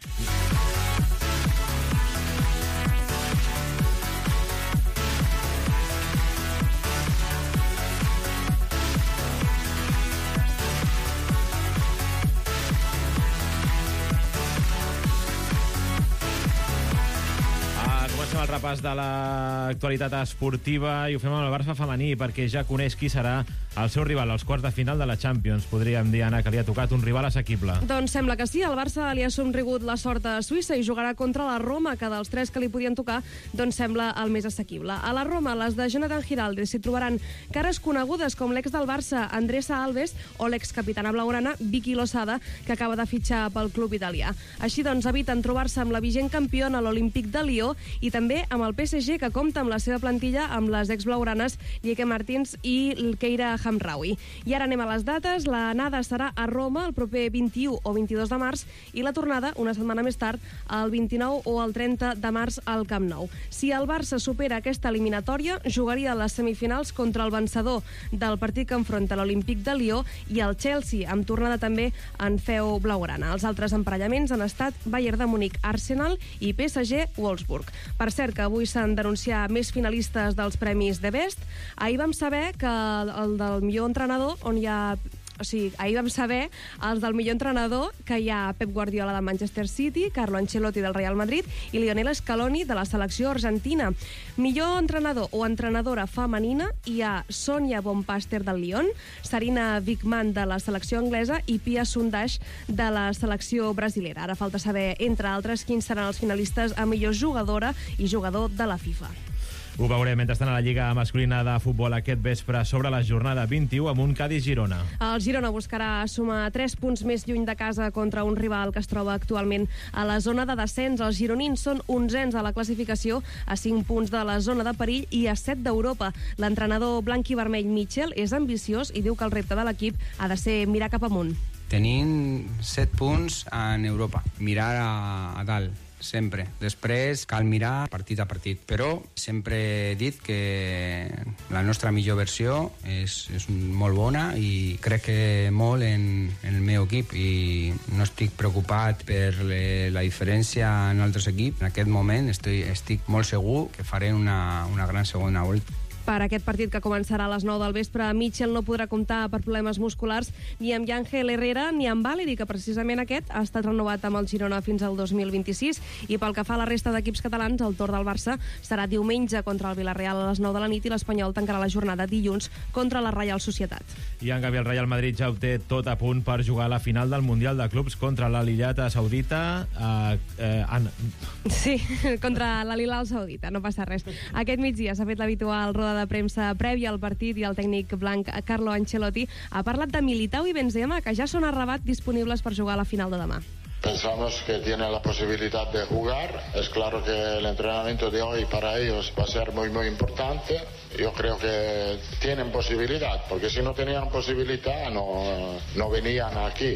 El repàs de l'actualitat esportiva i ho fem amb el Barça femení perquè ja coneix qui serà el seu rival als quarts de final de la Champions. Podríem dir, Anna, que li ha tocat un rival assequible. Doncs sembla que sí. El Barça li ha somrigut la sort a Suïssa i jugarà contra la Roma, que dels tres que li podien tocar, doncs sembla el més assequible. A la Roma, les de Jonathan Giraldo s'hi trobaran cares conegudes com l'ex del Barça, Andressa Alves, o l'excapitana blaugrana, Vicky Losada, que acaba de fitxar pel club italià. Així doncs, eviten trobar-se amb la vigent campiona, l'Olímpic de Lió, i també amb el P S G, que compta amb la seva plantilla amb les ex-blaugranes Lieke Martins i Keira Hamraoui. I ara anem a les dates. L'anada serà a Roma el proper vint-i-u o vint-i-dos de març i la tornada, una setmana més tard, el vint-i-nou o el trenta de març al Camp Nou. Si el Barça supera aquesta eliminatòria, jugaria a les semifinals contra el vencedor del partit que enfronta l'Olímpic de Lió i el Chelsea, amb tornada també en feu blaugrana. Els altres emparellaments han estat Bayern de Múnich, Arsenal i P S G, Wolfsburg. Per cert, que avui s'han d'anunciar més finalistes dels Premis de Best. Ahir vam saber que el del millor entrenador, on hi ha... O sigui, ahir vam saber els del millor entrenador, que hi ha Pep Guardiola del Manchester City, Carlo Ancelotti del Real Madrid i Lionel Scaloni de la selecció argentina. Millor entrenador o entrenadora femenina hi ha Sonia Bonpaster del Lyon, Sarina Wiegman de la selecció anglesa i Pia Sundhage de la selecció brasilera. Ara falta saber, entre altres, quins seran els finalistes a millor jugadora i jugador de la FIFA. Ho veurem mentrestant a la Lliga masculina de futbol aquest vespre sobre la jornada vint-i-u amb un Cádiz-Girona. El Girona buscarà sumar tres punts més lluny de casa contra un rival que es troba actualment a la zona de descens. Els gironins són onzens a la classificació, a cinc punts de la zona de perill i a set d'Europa. L'entrenador blanc i vermell Mitchell és ambiciós i diu que el repte de l'equip ha de ser mirar cap amunt. Tenim set punts en Europa, mirar a, a dalt. Sempre. Després cal mirar partit a partit, però sempre he dit que la nostra millor versió és, és molt bona i crec que molt en, en el meu equip i no estic preocupat per le, la diferència en altres equips. En aquest moment estic, estic molt segur que faré una, una gran segona volta. Per aquest partit que començarà a les nou del vespre, Mitchell no podrà comptar per problemes musculars ni amb Yángel Herrera ni amb Valeri, que precisament aquest ha estat renovat amb el Girona fins al dos mil vint-i-sis. I pel que fa a la resta d'equips catalans, el torn del Barça serà diumenge contra el Villarreal a les nou de la nit i l'Espanyol tancarà la jornada dilluns contra la Reial Societat. I en canvi el Real Madrid ja ho té tot a punt per jugar a la final del Mundial de Clubs contra l'Al-Hilal Saudita. Eh, eh, Anna. Sí, contra l'Al-Hilal Saudita, no passa res. Aquest migdia s'ha fet l'habitual roda de premsa prèvia al partit i el tècnic blanc Carlo Ancelotti ha parlat de Militao i Benzema, que ja són a Rabat disponibles per jugar a la final de demà. Pensamos que tienen la posibilidad de jugar. Es claro que el entrenamiento de hoy para ellos va a ser muy, muy importante. Yo creo que tienen posibilidad, porque si no tenían posibilidad no, no venían aquí.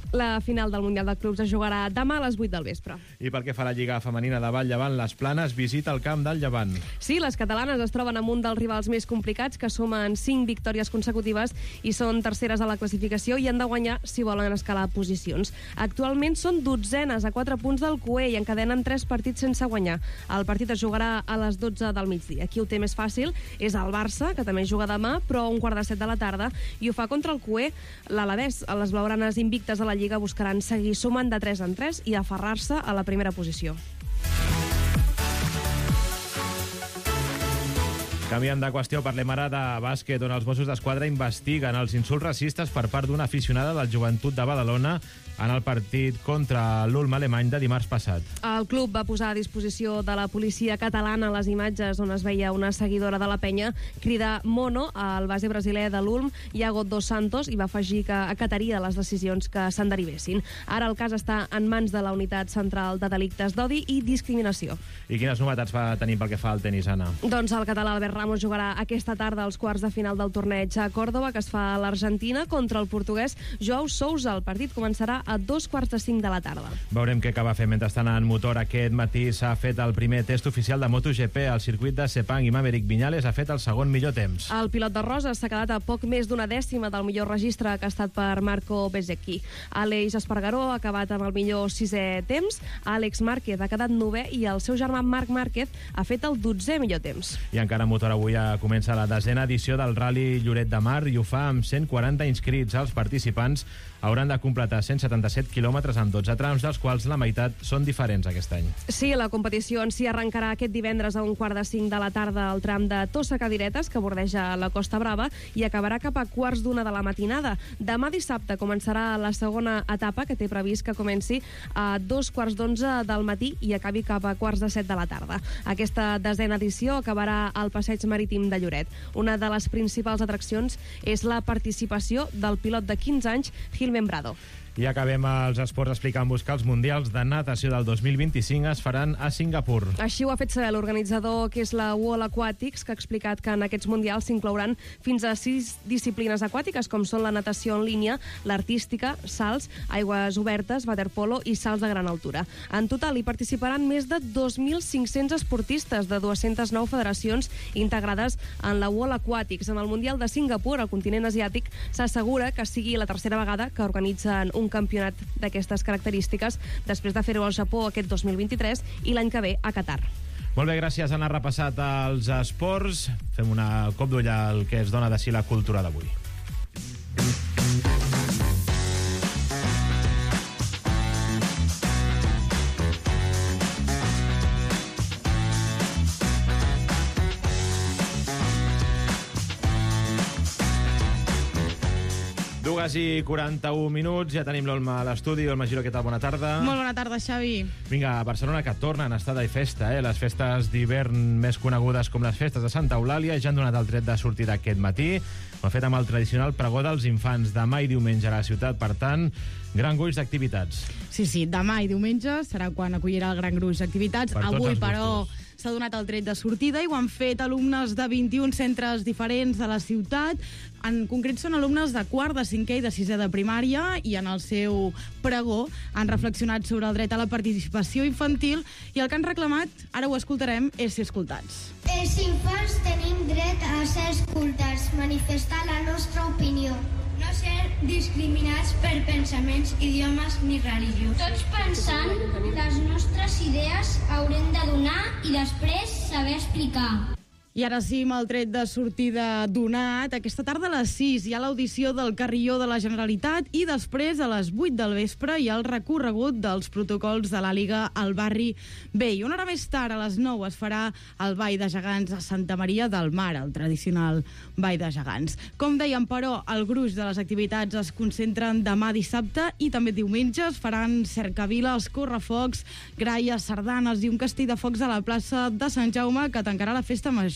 La final del Mundial de Clubs es jugarà demà a les vuit del vespre. I pel que fa a la Lliga Femenina de Vall Llevant, les Planes visita el camp del Llevant. Sí, les catalanes es troben amb un dels rivals més complicats, que sumen cinc victòries consecutives i són terceres a la classificació i han de guanyar si volen escalar posicions. Actualment són dotzenes a quatre punts del Q E i encadenen tres partits sense guanyar. El partit es jugarà a les dotze del migdia. Qui ho té més fàcil és el Barça, que també juga demà, però a un quart de set de la tarda, i ho fa contra el Q E. L'Alavés, les blaugranes invictes a la Lliga, buscaran seguir sumant de tres en tres i aferrar-se a la primera posició. Canviant de qüestió, parlem ara de bàsquet, on els Mossos d'Esquadra investiguen els insults racistes per part d'una aficionada del Joventut de Badalona en el partit contra l'Ulm alemany de dimarts passat. El club va posar a disposició de la policia catalana les imatges on es veia una seguidora de la penya cridar mono al base brasiler de l'Ulm, Iago dos Santos, i va afegir que acataria les decisions que se'n derivessin. Ara el cas està en mans de la Unitat Central de Delictes d'Odi i Discriminació. I quines novetats va tenir pel que fa al tenis, Anna? Doncs el català Albert Ramos jugarà aquesta tarda als quarts de final del torneig a Còrdova, que es fa a l'Argentina, contra el portuguès Joao Sousa. El partit començarà a dos quarts de cinc de la tarda. Veurem què acaba fent. Mentrestant, en motor, aquest matí s'ha fet el primer test oficial de MotoGP. El circuit de Sepang i Maverick Viñales ha fet el segon millor temps. El pilot de Roses s'ha quedat a poc més d'una dècima del millor registre, que ha estat per Marco Bezzecchi. Àlex Espargaró ha acabat amb el millor sisè temps, Àlex Márquez ha quedat novè i el seu germà Marc Márquez ha fet el dotzè millor temps. I encara motor, avui ja comença la desena edició del Rally Lloret de Mar i ho fa amb cent quaranta inscrits. Els participants hauran de completar cent setanta-set quilòmetres amb dotze trams, dels quals la meitat són diferents aquest any. Sí, la competició en si arrencarà aquest divendres a un quart de cinc de la tarda al tram de Tossa Cadiretes, que bordeja la Costa Brava, i acabarà cap a quarts d'una de la matinada. Demà dissabte començarà la segona etapa, que té previst que comenci a dos quarts d'onze del matí i acabi cap a quarts de set de la tarda. Aquesta desena edició acabarà al Passeig Marítim de Lloret. Una de les principals atraccions és la participació del pilot de quinze anys, Gil Membrado. I acabem els esports explicant-vos que els Mundials de Natació del dos mil vint-i-cinc es faran a Singapur. Així ho ha fet saber l'organitzador, que és la World Aquatics, que ha explicat que en aquests Mundials s'inclouran fins a sis disciplines aquàtiques, com són la natació en línia, l'artística, salts, aigües obertes, waterpolo i salts de gran altura. En total hi participaran més de dos mil cinc-cents esportistes de dues-centes nou federacions integrades en la World Aquatics. En el Mundial de Singapur, al continent asiàtic, s'assegura que sigui la tercera vegada que organitzen un campionat d'aquestes característiques, després de fer-ho al Japó aquest dos mil vint-i-tres i l'any que ve a Qatar. Molt bé, gràcies. Han repassat els esports. Fem una cop d'ull al que es dona de si la cultura d'avui. Dues i quaranta-un minuts, ja tenim l'Olma a l'estudi. Olma Giró, què tal? Bona tarda. Molt bona tarda, Xavi. Vinga, a Barcelona, que tornen a estar de festa, eh? Les festes d'hivern més conegudes com les festes de Santa Eulàlia ja han donat el tret de sortida aquest matí. Ho han fet amb el tradicional pregó dels infants demà i diumenge a la ciutat. Per tant, gran gruix d'activitats. Sí, sí, demà i diumenge serà quan acollirà el gran gruix d'activitats. Per Avui, però, s'ha donat el tret de sortida i ho han fet alumnes de vint-i-un centres diferents de la ciutat. En concret són alumnes de quart, de cinquè i de sisè de primària, i en el seu pregó han reflexionat sobre el dret a la participació infantil i el que han reclamat, ara ho escoltarem, és ser escoltats. Els infants tenim dret a ser escoltats, manifestar la nostra opinió. No ser discriminats per pensaments, idiomes ni religió. Tots pensant les nostres idees haurem de donar i després saber explicar. I ara sí, amb el tret de sortida donat, aquesta tarda a les sis hi ha l'audició del Carilló de la Generalitat i després a les vuit del vespre hi ha el recorregut dels protocols de la Liga al barri vell. Una hora més tard, a les nou, es farà el Ball de Gegants a Santa Maria del Mar, el tradicional Ball de Gegants. Com dèiem, però, el gruix de les activitats es concentren demà dissabte i també diumenge. Es faran cercaviles, correfocs, gralles, sardanes i un castell de focs a la plaça de Sant Jaume, que tancarà la festa major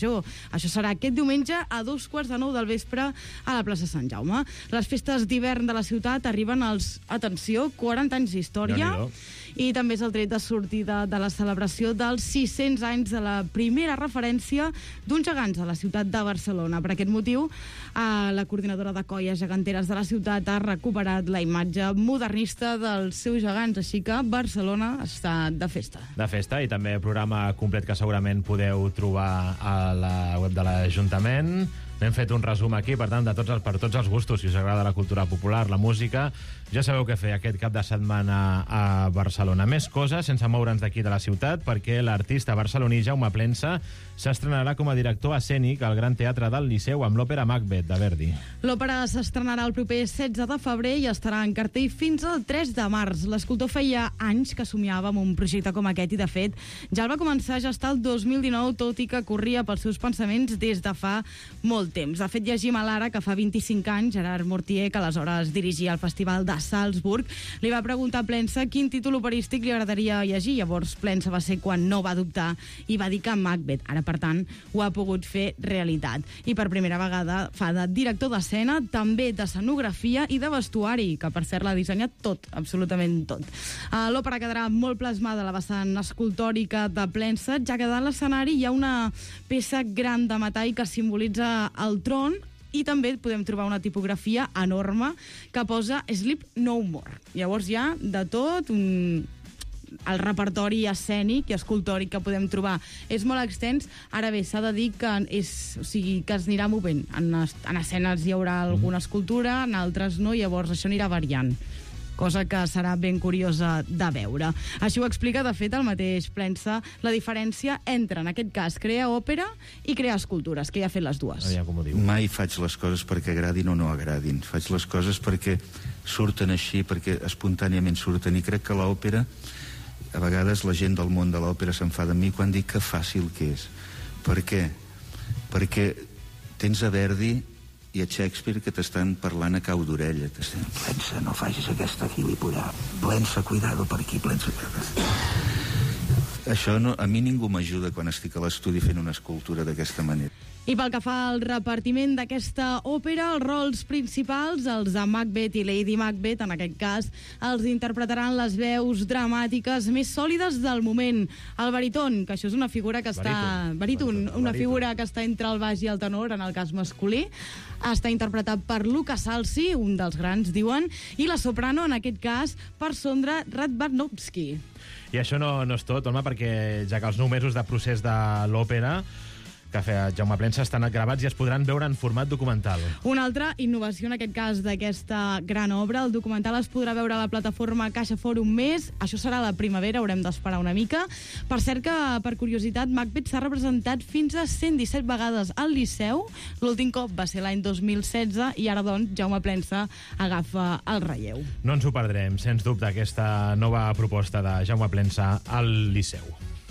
Major. Això serà aquest diumenge a dos quarts de nou del vespre a la plaça Sant Jaume. Les festes d'hivern de la ciutat arriben als, atenció, quaranta anys d'història. I també és el tret de sortida de la celebració dels sis-cents anys de la primera referència d'uns gegants a la ciutat de Barcelona. Per aquest motiu, eh, la coordinadora de colles geganteres de la ciutat ha recuperat la imatge modernista dels seus gegants, així que Barcelona està de festa. De festa, i també programa complet que segurament podeu trobar a la web de l'Ajuntament. N'hem fet un resum aquí, per tant, de tots els, per tots els gustos, si us agrada la cultura popular, la música. Ja sabeu què fer aquest cap de setmana a Barcelona. Més coses, sense moure'ns d'aquí de la ciutat, perquè l'artista barceloní Jaume Plensa s'estrenarà com a director escènic al Gran Teatre del Liceu amb l'òpera Macbeth, de Verdi. L'òpera s'estrenarà el proper setze de febrer i estarà en cartell fins al tres de març. L'escultor feia anys que somiava amb un projecte com aquest i, de fet, ja el va començar a gestar el dos mil dinou, tot i que corria pels seus pensaments des de fa molt temps. De fet, llegim a l'Ara que fa vint-i-cinc anys Gerard Mortier, que aleshores dirigia el Festival de Salzburg, li va preguntar a Plensa quin títol operístic li agradaria llegir. Llavors Plensa va ser quan no va dubtar i va dir que Macbeth. Ara, per tant, ho ha pogut fer realitat. I per primera vegada fa de director d'escena, també d'escenografia i de vestuari, que per cert l'ha dissenyat tot, absolutament tot. L'òpera quedarà molt plasmada a la vessant escultòrica de Plensa, ja que dalt l'escenari hi ha una peça gran de metall que simbolitza el tron, i també podem trobar una tipografia enorme que posa Sleep No More. Llavors hi ha de tot un... el repertori escènic i escultòric que podem trobar és molt extens. Ara bé, s'ha de dir que, és, o sigui, que es anirà movent. En, en escenes hi haurà alguna escultura, en altres no, llavors això anirà variant, cosa que serà ben curiosa de veure. Així ho explica, de fet, el mateix Plensa, la diferència entre, en aquest cas, crear òpera i crear escultures, que ja ha fet les dues. Mai faig les coses perquè agradin o no agradin. Faig les coses perquè surten així, perquè espontàniament surten, i crec que l'òpera, a vegades la gent del món de l'òpera s'enfada amb mi quan dic que fàcil que és. Per què? Perquè tens a Verdi i a Shakespeare que t'estan parlant a cau d'orella. Plensa, no facis aquesta gilipollar. Plensa, cuidado per aquí, Plensa. Això no, a mi ningú m'ajuda quan estic a l'estudi fent una escultura d'aquesta manera. I pel que fa al repartiment d'aquesta òpera, els rols principals, els de Macbeth i Lady Macbeth, en aquest cas, els interpretaran les veus dramàtiques més sòlides del moment. El baríton, que això és una figura que està... Baríton, una figura que està entre el baix i el tenor, en el cas masculí, està interpretat per Luca Salsi, un dels grans, diuen, i la soprano, en aquest cas, per Sondra Radvanovsky. I això no, no és tot, home, perquè ja que els nou mesos de procés de l'òpera que ha fet Jaume Plensa estan gravats i es podran veure en format documental. Una altra innovació, en aquest cas, d'aquesta gran obra, el documental es podrà veure a la plataforma Caixa Fòrum Més. Això serà a la primavera, haurem d'esperar una mica. Per cert que, per curiositat, Macbeth s'ha representat fins a cent disset vegades al Liceu. L'últim cop va ser l'any dos mil setze i ara, doncs, Jaume Plensa agafa el relleu. No ens ho perdrem, sens dubte, aquesta nova proposta de Jaume Plensa al Liceu.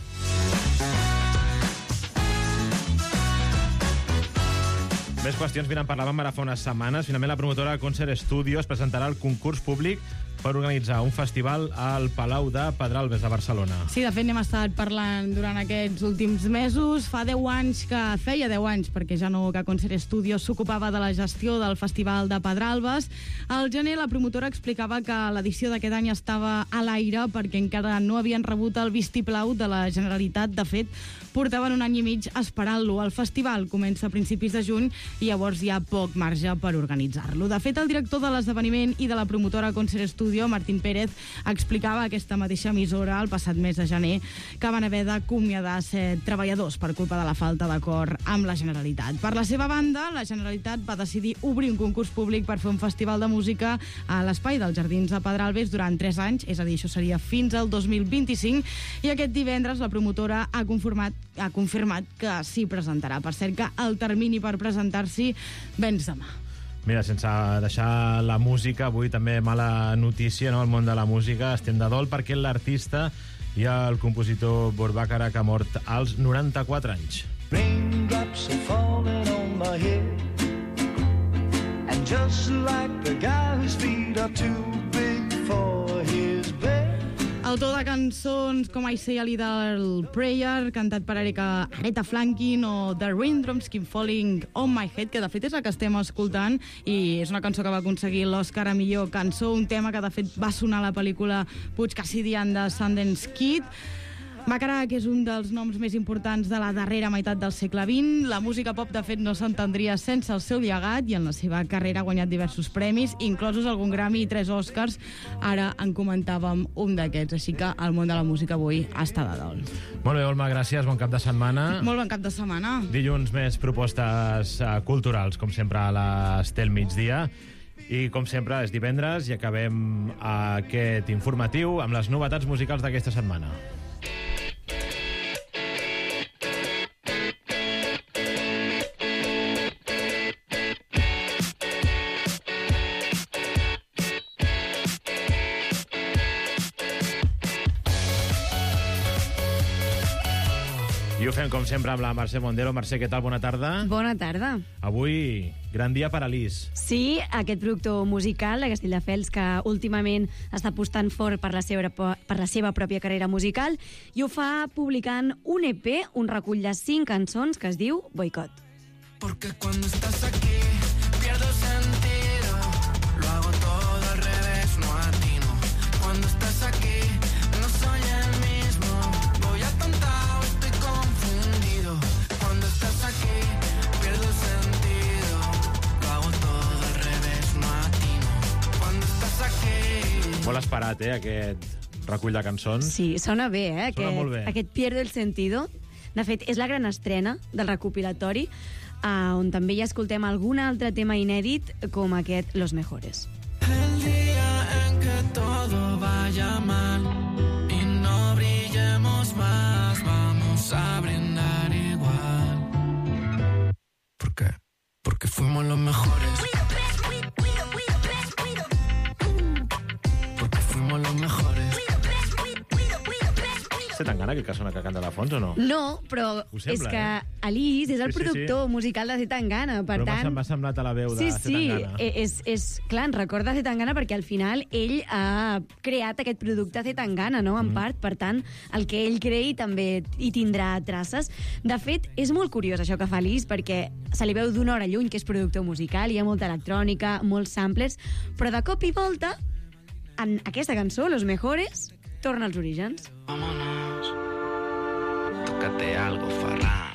Més qüestions, mira, en parlàvem ara fa unes setmanes. Finalment, la promotora Concert Studios presentarà el concurs públic per organitzar un festival al Palau de Pedralbes de Barcelona. Sí, de fet, n'hem estat parlant durant aquests últims mesos. Fa deu anys que... Feia deu anys, perquè ja no, que Concert Studios s'ocupava de la gestió del Festival de Pedralbes. Al gener, la promotora explicava que l'edició d'aquest any estava a l'aire perquè encara no havien rebut el vistiplau de la Generalitat. De fet, portaven un any i mig esperant-lo. El festival comença a principis de juny i llavors hi ha poc marge per organitzar-lo. De fet, el director de l'esdeveniment i de la promotora Concert Studios, Martín Pérez, explicava a aquesta mateixa emissora el passat mes de gener que van haver d'acomiadar set treballadors per culpa de la falta d'acord amb la Generalitat. Per la seva banda, la Generalitat va decidir obrir un concurs públic per fer un festival de música a l'espai dels Jardins de Pedralbes durant tres anys, és a dir, això seria fins al dos mil vint-i-cinc, i aquest divendres la promotora ha confirmat, ha confirmat que s'hi presentarà. Per cert que el termini per presentar-s'hi vens demà. Mira, sense deixar la música, avui també mala notícia, no?, al món de la música. Estem de dol perquè l'artista i el compositor Borbàcara que ha mort als noranta-quatre anys. Raindrops are falling on my head And just like the guy whose feet are too big for his bed. Autor de cançons com I Say a Little Prayer, cantat per Erika, Aretha Franklin, o The Raindrops Keep Falling on My Head, que de fet és la que estem escoltant, i és una cançó que va aconseguir l'Oscar a millor cançó, un tema que de fet va sonar a la pel·lícula Puig Cassidian de Sundance Kid. Bacharach, que és un dels noms més importants de la darrera meitat del segle vint. La música pop, de fet, no s'entendria sense el seu llegat, i en la seva carrera ha guanyat diversos premis, inclosos algun Grammy i tres Oscars. Ara en comentàvem un d'aquests, així que el món de la música avui està de dol. Molt bé, Olma, gràcies, bon cap de setmana. Molt bon cap de setmana. Dilluns més propostes uh, culturals, com sempre a l'Estel migdia. I, com sempre, és divendres i acabem aquest informatiu amb les novetats musicals d'aquesta setmana. I ho fem, com sempre, amb la Mercè Mondero. Mercè, què tal? Bona tarda. Bona tarda. Avui, gran dia per a Lis. Sí, aquest productor musical de Castelldefels que últimament està apostant fort per la seva, per la seva pròpia carrera musical, i ho fa publicant un E P, un recull de cinc cançons que es diu Boicot. Porque cuando estás aquí pierdo sentido, lo hago todo al revés, no atino. Cuando estás aquí no soy el mismo, voy atontado, estoy confundido. Cuando estás aquí pierdo sentido, lo hago todo al revés, no atino. Cuando estás aquí... Molt esperat, eh, aquest recull de cançons. Sí, sona bé, eh? Sona molt bé. Aquest Pierdo el sentido. De fet, és la gran estrena del recopilatori, Uh, on també hi escoltem algun altre tema inèdit com aquest Los Mejores. El día en que todo vaya mal y no brillemos más, vamos a brindar igual. ¿Por qué? Porque fuimos los mejores. Porque fuimos los mejores. Té tan gana que sona que canta de fons o no? No, però sembla, és que eh? Alice és el Sí, sí, productor sí. musical de Zetangana, per Però tant... m'ha semblat a la veu de Sí, sí, Zetangana. és, és clar, en recorda Zetangana perquè al final ell ha creat aquest producte Zetangana, no?, en Mm. part, per tant, el que ell creï també hi tindrà traces. De fet, és molt curiós això que fa Alice, perquè se li veu d'una hora lluny que és productor musical, hi ha molta electrònica, molts samplers, però de cop i volta, en aquesta cançó, Los Mejores, torna als orígens. Vámonos. Tócate algo, Ferran.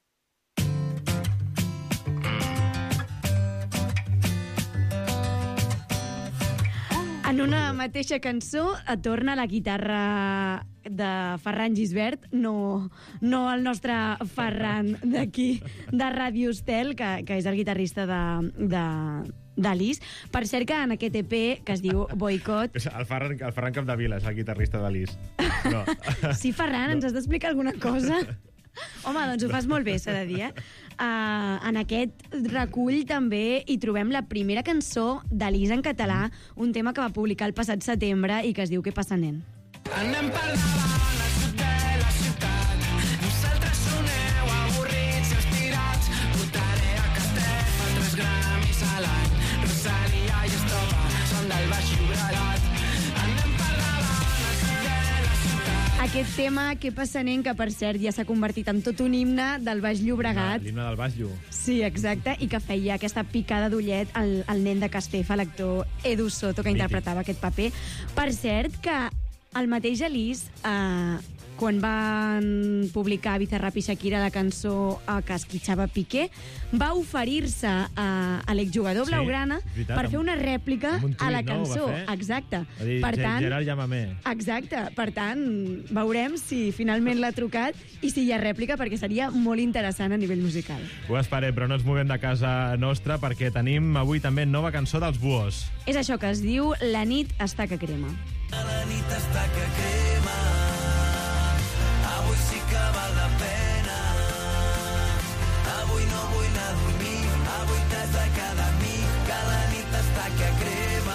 En una mateixa cançó torna la guitarra de Ferran Gisbert, no, no el nostre Ferran d'aquí, de Ràdio Estel, que, que és el guitarrista de, de, d'Alice. Per cert que en aquest E P, que es diu Boicot... El Ferran, el Ferran Capdevila és el guitarrista d'Alice. No. Sí, Ferran, ens has d'explicar alguna cosa? Home, doncs ho fas molt bé, s'ha de dir, eh? Uh, en aquest recull també hi trobem la primera cançó d'Alice en català, un tema que va publicar el passat setembre i que es diu Què passa, nen? Anem per davant, al sud de la ciutat. Vosaltres soneu avorrits i estirats. Portaré a Castefa tres gramis a l'any. Rosalia i Estropa són del Baix Llobregat. Anem per davant, al sud de la ciutat. Aquest tema, Què passa, nen?, que per cert ja s'ha convertit en tot un himne del Baix Llobregat. L'himne del Baix Llu. Sí, exacte, i que feia aquesta picada d'ullet al, al nen de Castefa, l'actor Edu Soto, que Mític. interpretava aquest paper. Per cert, que el mateix Alice, eh, quan van publicar Bizarrap i Shakira la cançó eh, que esquitxava Piqué, va oferir-se a, a l'exjugador Sí, blaugrana veritat, per fer amb- una rèplica amb un tuit, a la no? Ho va cançó. fer? Exacte. Va dir, Per "Ge- tant, Gerard, llámame. Exacte. Per tant, veurem si finalment l'ha trucat i si hi ha rèplica, perquè seria molt interessant a nivell musical. Ho esperem, però no ens movem de casa nostra perquè tenim avui també nova cançó dels Buos. És això que es diu La nit està que crema. La nit està que crema. Avui sí que val la pena. Avui no vull anar a dormir. Avui t'has de quedar amb mi. Que la nit està que crema.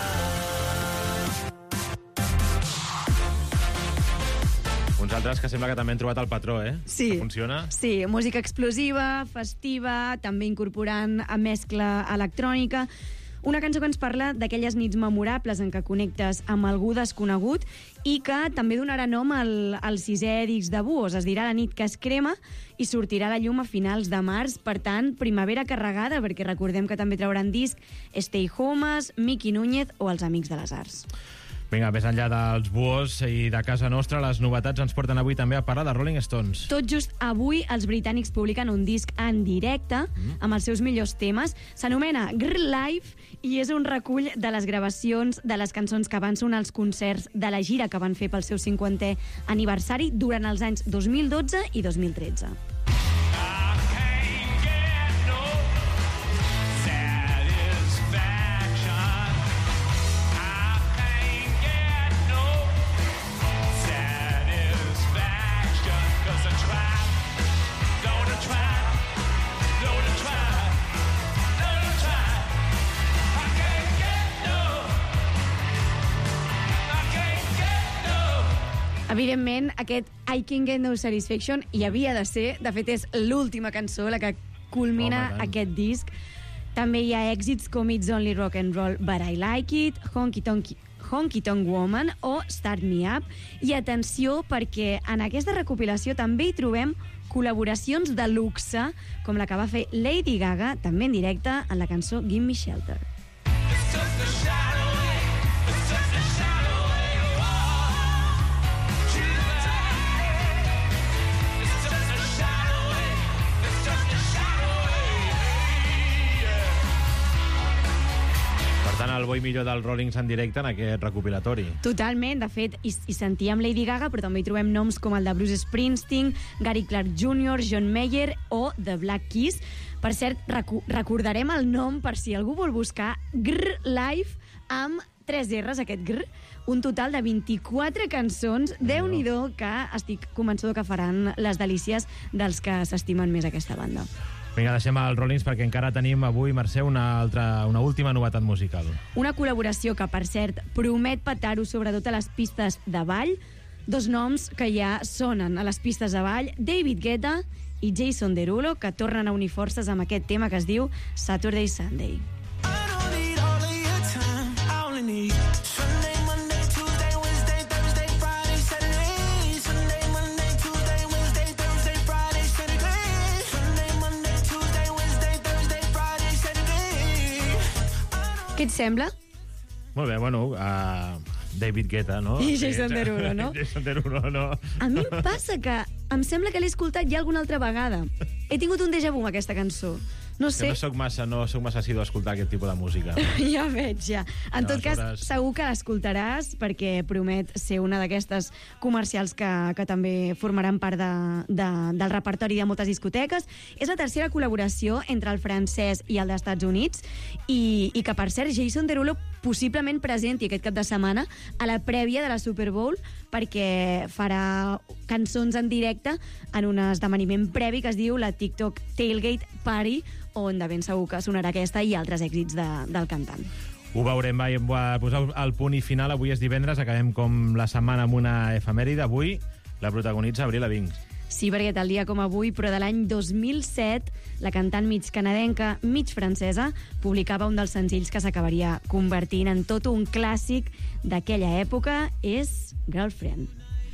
Uns altres que sembla que també han trobat el patró, eh? Sí. Que funciona. Sí, música explosiva, festiva, també incorporant a mescla electrònica. Una cançó que ens parla d'aquelles nits memorables en què connectes amb algú desconegut i que també donarà nom al, al sisè disc de Buos. Es dirà La nit que es crema i sortirà a la llum a finals de març. Per tant, primavera carregada, perquè recordem que també trauran disc Stay Homes, Miki Núñez o Els Amics de les Arts. Vinga, més enllà dels Buos i de casa nostra, les novetats ens porten avui també a parlar de Rolling Stones. Tot just avui els britànics publiquen un disc en directe mm. amb els seus millors temes. S'anomena Grr Live i és un recull de les gravacions de les cançons que van sonar als concerts de la gira que van fer pel seu cinquantè aniversari durant els anys dos mil dotze i dos mil tretze. Evidentment, aquest I Can't Get No Satisfaction hi havia de ser. De fet, és l'última cançó, la que culmina Home, aquest disc. També hi ha èxits com It's Only Rock and Roll, But I Like It, Honky Tonk, Honky Tonk Woman o Start Me Up. I atenció, perquè en aquesta recopilació també hi trobem col·laboracions de luxe, com la que va fer Lady Gaga, també en directe, en la cançó Give Me Shelter. El bo i millor dels Rollings en directe en aquest recopilatori. Totalment, de fet, hi, hi sentíem Lady Gaga, però també hi trobem noms com el de Bruce Springsteen, Gary Clark júnior, John Mayer o The Black Keys. Per cert, recu recordarem el nom per si algú vol buscar Grr Live amb tres R's, aquest Grr, un total de vint-i-quatre cançons. Déu-n'hi-do, que estic convençuda que faran les delícies dels que s'estimen més aquesta banda. Vinga, deixem els Rollings perquè encara tenim avui, Mercè, una, altra, una última novetat musical. Una col·laboració que, per cert, promet petar-ho sobretot a les pistes de ball. Dos noms que ja sonen a les pistes de ball, David Guetta i Jason Derulo, que tornen a unir forces amb aquest tema que es diu Saturday Sunday. Què et sembla? Molt bé, bueno, uh, David Guetta, no? I Jason Derulo, no? Jason Derulo, no? A mi em passa que em sembla que l'he escoltat ja alguna altra vegada. He tingut un déjà vu amb aquesta cançó. No sé. Que no soc massa, no soc massa assidu a escoltar aquest tipus de música. Ja veig, ja. En No, tot cas, aleshores- segur que l'escoltaràs perquè promet ser una d'aquestes comercials que, que també formaran part de, de, del repertori de moltes discoteques. És la tercera col·laboració entre el francès i el dels Estats Units i, i que, per cert, Jason Derulo possiblement presenti aquest cap de setmana a la prèvia de la Super Bowl perquè farà cançons en directe en un esdeveniment previ que es diu la TikTok Tailgate Party, on de ben segur que sonarà aquesta i altres èxits de, del cantant. Ho veurem, va, va posar el punt i final. Avui és divendres, acabem com la setmana amb una efemèride. Avui la protagonitza Avril Lavigne. Sí, perquè tal dia com avui, però de l'any dos mil set, la cantant mig canadenca, mig francesa, publicava un dels senzills que s'acabaria convertint en tot un clàssic d'aquella època, és Girlfriend.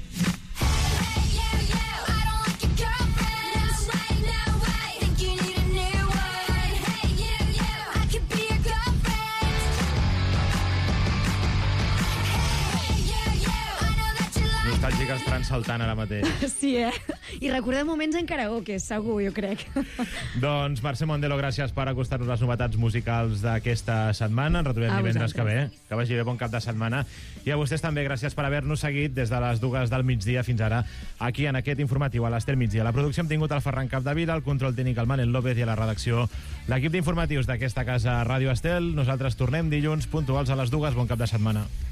Nostàlgica estaran saltant ara mateix. Sí, eh? I recordem moments en karaoke, segur, jo crec. Doncs, Mercè Mondelo, gràcies per acostar-nos les novetats musicals d'aquesta setmana. Ens retrobem A divendres que ve. vosaltres. Que vagi bé, bon cap de setmana. I a vostès també, gràcies per haver-nos seguit des de les dues del migdia fins ara, aquí en aquest informatiu a l'Ester Migdia. La producció hem tingut el Ferran Capdevila, el control tècnic el Manel López i a la redacció l'equip d'informatius d'aquesta casa Ràdio Estel. Nosaltres tornem dilluns puntuals a les dues. Bon cap de setmana.